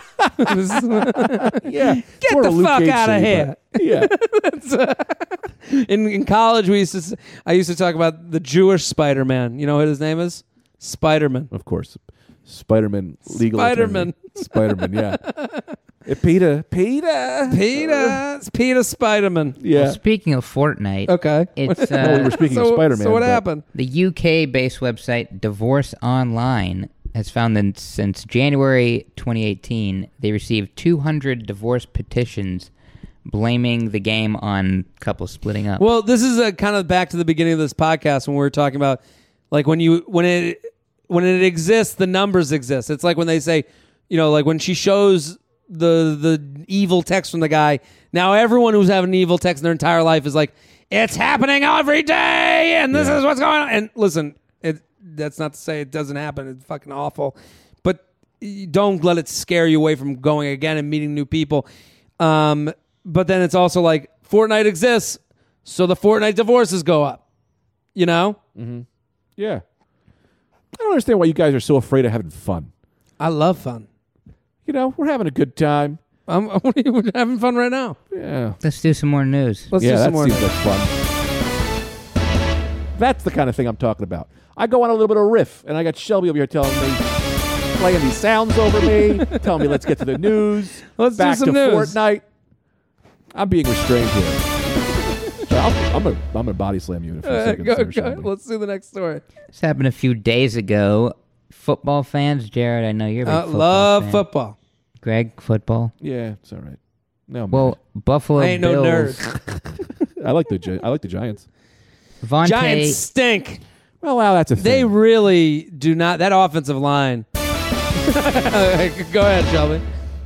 Get Sort the of Luke fuck Cage out of city, here. but- Yeah. In in college, we used to. s- I used to talk about the Jewish Spider-Man. You know what his name is? Spider-Man. Of course. Spider-Man legal Spider-Man. attorney. Spider-Man, yeah. Uh, Peter. Peter. Peter. It's Peter Spider-Man. Yeah. Well, speaking of Fortnite, Okay. it's No, we uh, were speaking so, of Spider-Man. So what but- happened? the U K-based website Divorce Online has found that since January twenty eighteen, they received two hundred divorce petitions blaming the game on couples splitting up. Well, this is a kind of back to the beginning of this podcast when we were talking about, like when you when it when it exists, the numbers exist. It's like when they say, you know, like when she shows the the evil text from the guy. Now everyone who's having an evil text in their entire life is like, it's happening every day, and this Yeah. is what's going on. And listen, it that's not to say it doesn't happen. It's fucking awful, but you don't let it scare you away from going again and meeting new people. Um, but then it's also like Fortnite exists, so the Fortnite divorces go up. You know, Yeah. I don't understand why you guys are so afraid of having fun. I love fun. You know, we're having a good time. I'm, we're having fun right now. Yeah. Let's do some more news. Let's yeah, do that some more. seems like fun. That's the kind of thing I'm talking about. I go on a little bit of riff, and I got Shelby over here telling me, playing these sounds over me, telling me let's get to the news. Let's do back some to news. Fortnite. I'm being restrained here. So I'll, I'm gonna I'm gonna body slam you in a few Uh, seconds. go, there, go. Shelby. Let's do the next story. This happened a few days ago. Football fans, Jared, I know you're a big Uh, football love fan. football. Greg, football. Yeah, it's all right. No, I'm Well, Buffalo I ain't no Bills. nerd. I like the Gi- I like the Giants. Vontae, Giants stink. Well, wow, that's a thing. They really do not. That offensive line. Go ahead, Shelby.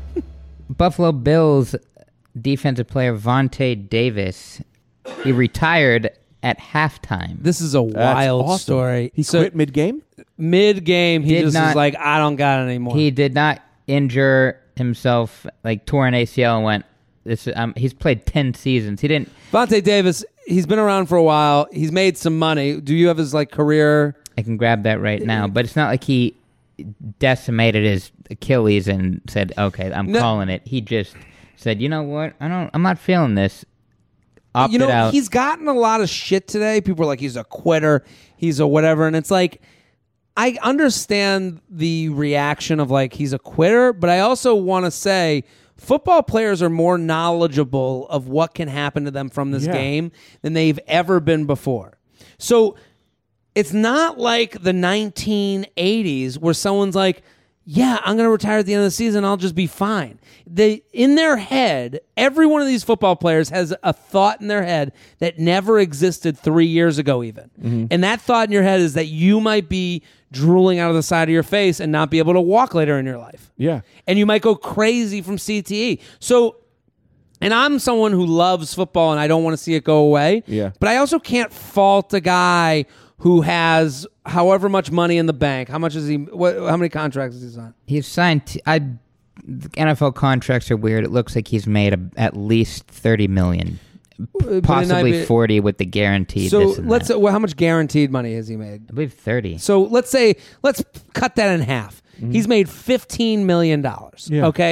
Buffalo Bills defensive player Vontae Davis, he retired at halftime. This is a That's wild awesome. story. He So quit mid game. mid game, he Did just was not- like, I don't got it anymore. He did not injure himself, like tore an A C L and went. This um, he's played ten seasons. He didn't. Vontae Davis, he's been around for a while. He's made some money. Do you have his like career? I can grab that right now, but it's not like he decimated his Achilles and said, "Okay, I'm No. calling it." He just said, "You know what? I don't. I'm not feeling this." Opted You know, out. he's gotten a lot of shit today. People are like, he's a quitter. He's a whatever. And it's like, I understand the reaction of like, he's a quitter, but I also want to say football players are more knowledgeable of what can happen to them from this Yeah. game than they've ever been before. So it's not like the nineteen eighties where someone's like, yeah, I'm going to retire at the end of the season. I'll just be fine. They, in their head, every one of these football players has a thought in their head that never existed three years ago even. Mm-hmm. And that thought in your head is that you might be drooling out of the side of your face and not be able to walk later in your life. Yeah. And you might go crazy from C T E. So, and I'm someone who loves football and I don't want to see it go away. Yeah. But I also can't fault a guy who has however much money in the bank. How much is he? What? How many contracts is he signed? He's signed. T- I. The N F L contracts are weird. It looks like he's made a, at least thirty million, But it might possibly be- forty with the guaranteed. So this and let's. that. Well, how much guaranteed money has he made? I believe thirty. So let's say let's cut that in half. He's made fifteen million dollars. Yeah. Okay,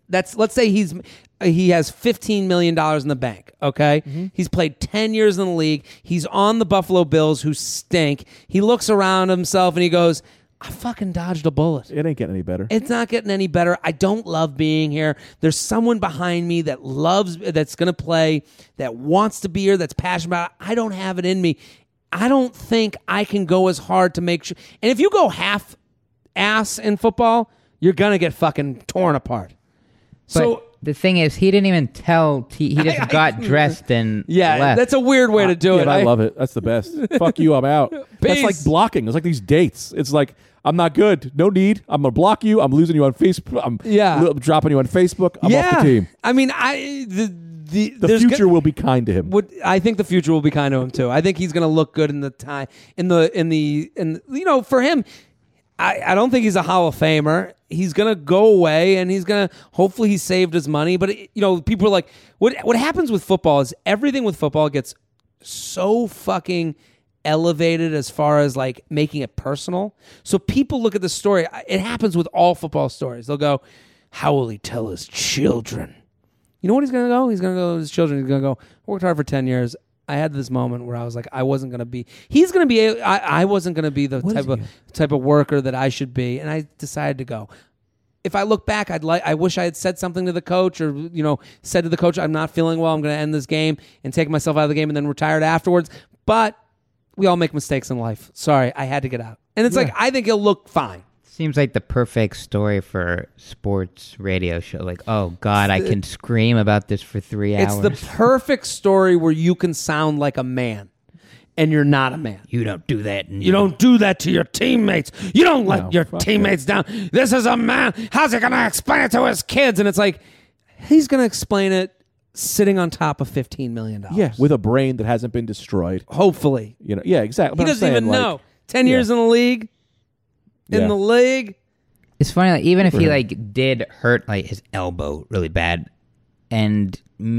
That's let's say he's he has fifteen million dollars in the bank, okay? Mm-hmm. He's played ten years in the league. He's on the Buffalo Bills who stink. He looks around himself and he goes, I fucking dodged a bullet. It ain't getting any better. It's not getting any better. I don't love being here. There's someone behind me that loves, that's going to play, that wants to be here, that's passionate about it. I don't have it in me. I don't think I can go as hard to make sure. And if you go half ass in football, you're going to get fucking torn apart. But So the thing is, he didn't even tell. T- he just I- got dressed and yeah, left. that's a weird way to do yeah, it. I, love it. That's the best. Fuck you, I'm out. That's Peace. like blocking. It's like these dates. It's like, I'm not good. No need. I'm gonna block you. I'm losing you on Facebook. I'm Yeah. li- dropping you on Facebook. I'm yeah. off the team. I mean, I the the, The there's future go- will be kind to him. Would I think the future will be kind to him too. I think he's going to look good in the time in the in the in you know for him. I, I don't think he's a Hall of Famer. He's going to go away and he's going to hopefully he saved his money. But it, you know, people are like, what what happens with football is everything with football gets so fucking elevated as far as like making it personal. So people look at the story. It happens with all football stories. They'll go, how will he tell his children? You know what he's going to go? He's going to go to his children. He's going to go, I worked hard for ten years. I had this moment where I was like, I wasn't going to be, he's going to be, a- I, I wasn't going to be the What type is of he? type of worker that I should be. And I decided to go. If I look back, I'd like, I wish I had said something to the coach or, you know, said to the coach, I'm not feeling well. I'm going to end this game and take myself out of the game and then retired afterwards. But we all make mistakes in life. Sorry, I had to get out. And it's Yeah. like, I think he'll look fine. Seems like the perfect story for sports radio show. Like, oh God, I can scream about this for three It's hours. the perfect story where you can sound like a man and you're not a man. you don't do that. And You don't do that to your teammates. You don't let No, your fuck teammates down. This is a man. How's he going to explain it to his kids? And it's like, he's going to explain it sitting on top of fifteen million dollars. Yeah, with a brain that hasn't been destroyed. Hopefully. You know. Yeah, exactly. He But I'm doesn't saying, even like, know. ten yeah. years in the league. In Yeah. the league. It's funny, like, even if he him. like did hurt like his elbow really bad, and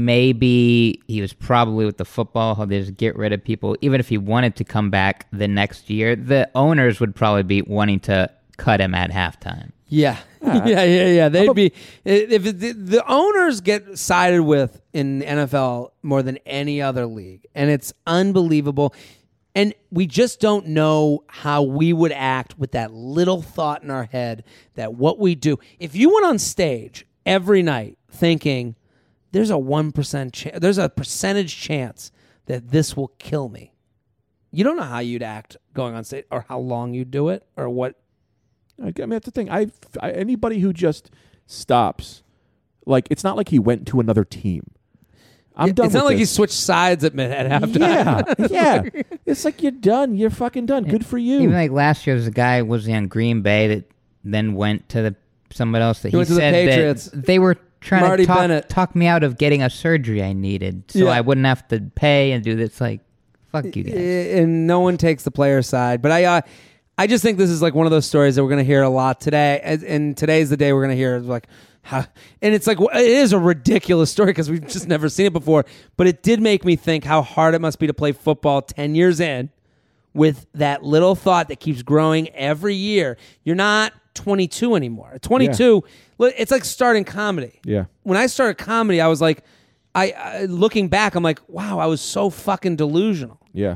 maybe he was probably with the football how they just get rid of people. Even if he wanted to come back the next year, the owners would probably be wanting to cut him at halftime. Yeah. yeah, yeah, yeah. They'd be if it, the, the owners get sided with in the N F L more than any other league, and it's unbelievable. And we just don't know how we would act with that little thought in our head that what we do. If you went on stage every night thinking there's a one percent chance, there's a percentage chance that this will kill me, you don't know how you'd act going on stage or how long you'd do it or what. I mean, that's the thing. I, I anybody who just stops, like it's not like he went to another team. I'm It- done. It's with not like he this. switched sides at mid at halftime. Yeah, yeah. It's like you're done. You're fucking done. Good for you. Even like last year, there was a guy was on Green Bay that then went to the someone else that He he, went to the said Patriots. that they were trying Marty to talk, Bennett. talk me out of getting a surgery I needed, so Yeah. I wouldn't have to pay and do this. Like, fuck you guys. And no one takes the player side. But I, uh, I just think this is like one of those stories that we're going to hear a lot today. And- And today's the day we're going to hear like, how, and it's like it is a ridiculous story because we've just never seen it before. But it did make me think how hard it must be to play football ten years in with that little thought that keeps growing every year. You're not twenty-two anymore. At twenty-two, it's like starting comedy. Yeah. When I started comedy, I was like, I, I looking back, I'm like, wow, I was so fucking delusional. Yeah.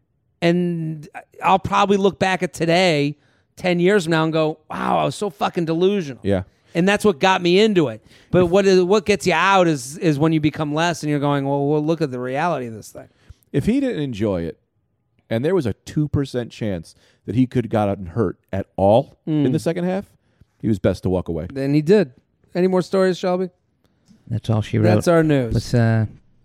And I'll probably look back at today, ten years from now, and go, wow, I was so fucking delusional. Yeah. And that's what got me into it. But what is what gets you out is is when you become less and you're going, well, well look at the reality of this thing. If he didn't enjoy it, and there was a two percent chance that he could have gotten hurt at all Mm. in the second half, he was best to walk away. Then he did. Any more stories, Shelby? That's all she wrote. That's our news. Let's uh,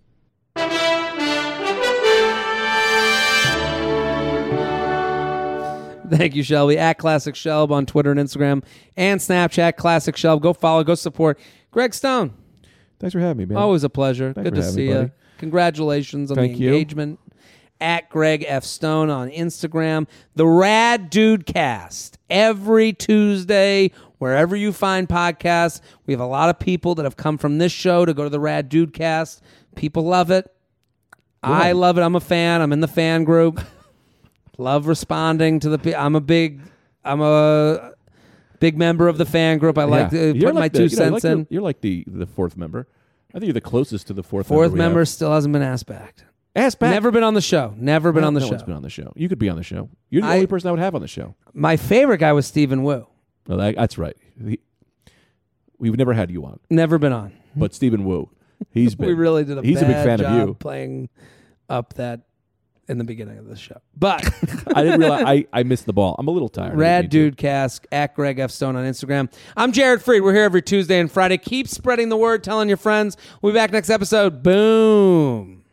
Thank you, Shelby. At Classic Shelb on Twitter and Instagram and Snapchat, Classic Shelb. Go follow, go support. Greg Stone, Thanks for having me, man. always a pleasure. Thanks Good for to having see me, you. buddy. Congratulations on Thank the you. engagement. At Greg F. Stone on Instagram. The Rad Dude Cast. Every Tuesday, wherever you find podcasts. We have a lot of people that have come from this show to go to the Rad Dude Cast. People love it. I love it. I'm a fan. I'm in the fan group. Love responding to the. pe- I'm a big. I'm a. Big member of the fan group. I like Yeah. to You're put my like the- two you know, cents like in. You're, you're like the, the fourth member. I think you're the closest to the fourth, Fourth member. we member have. still hasn't been asked back. Ask back. Never been on the show. Never been no, on the no show. one's been on the show. You could be on the show. You're the I- only person I would have on the show. My favorite guy was Stephen Wu. No, that, that's right. He- we've never had you on, Never been on. but Stephen Wu, he's been. We really did a He's a bad big fan job of you. playing up that in the beginning of the show. But I didn't realize I, I missed the ball. I'm a little tired. I Rad didn't mean Dude Cast at Greg F. Stone on Instagram. I'm Jared Freed. We're here every Tuesday and Friday. Keep spreading the word, telling your friends. We'll be back next episode. Boom.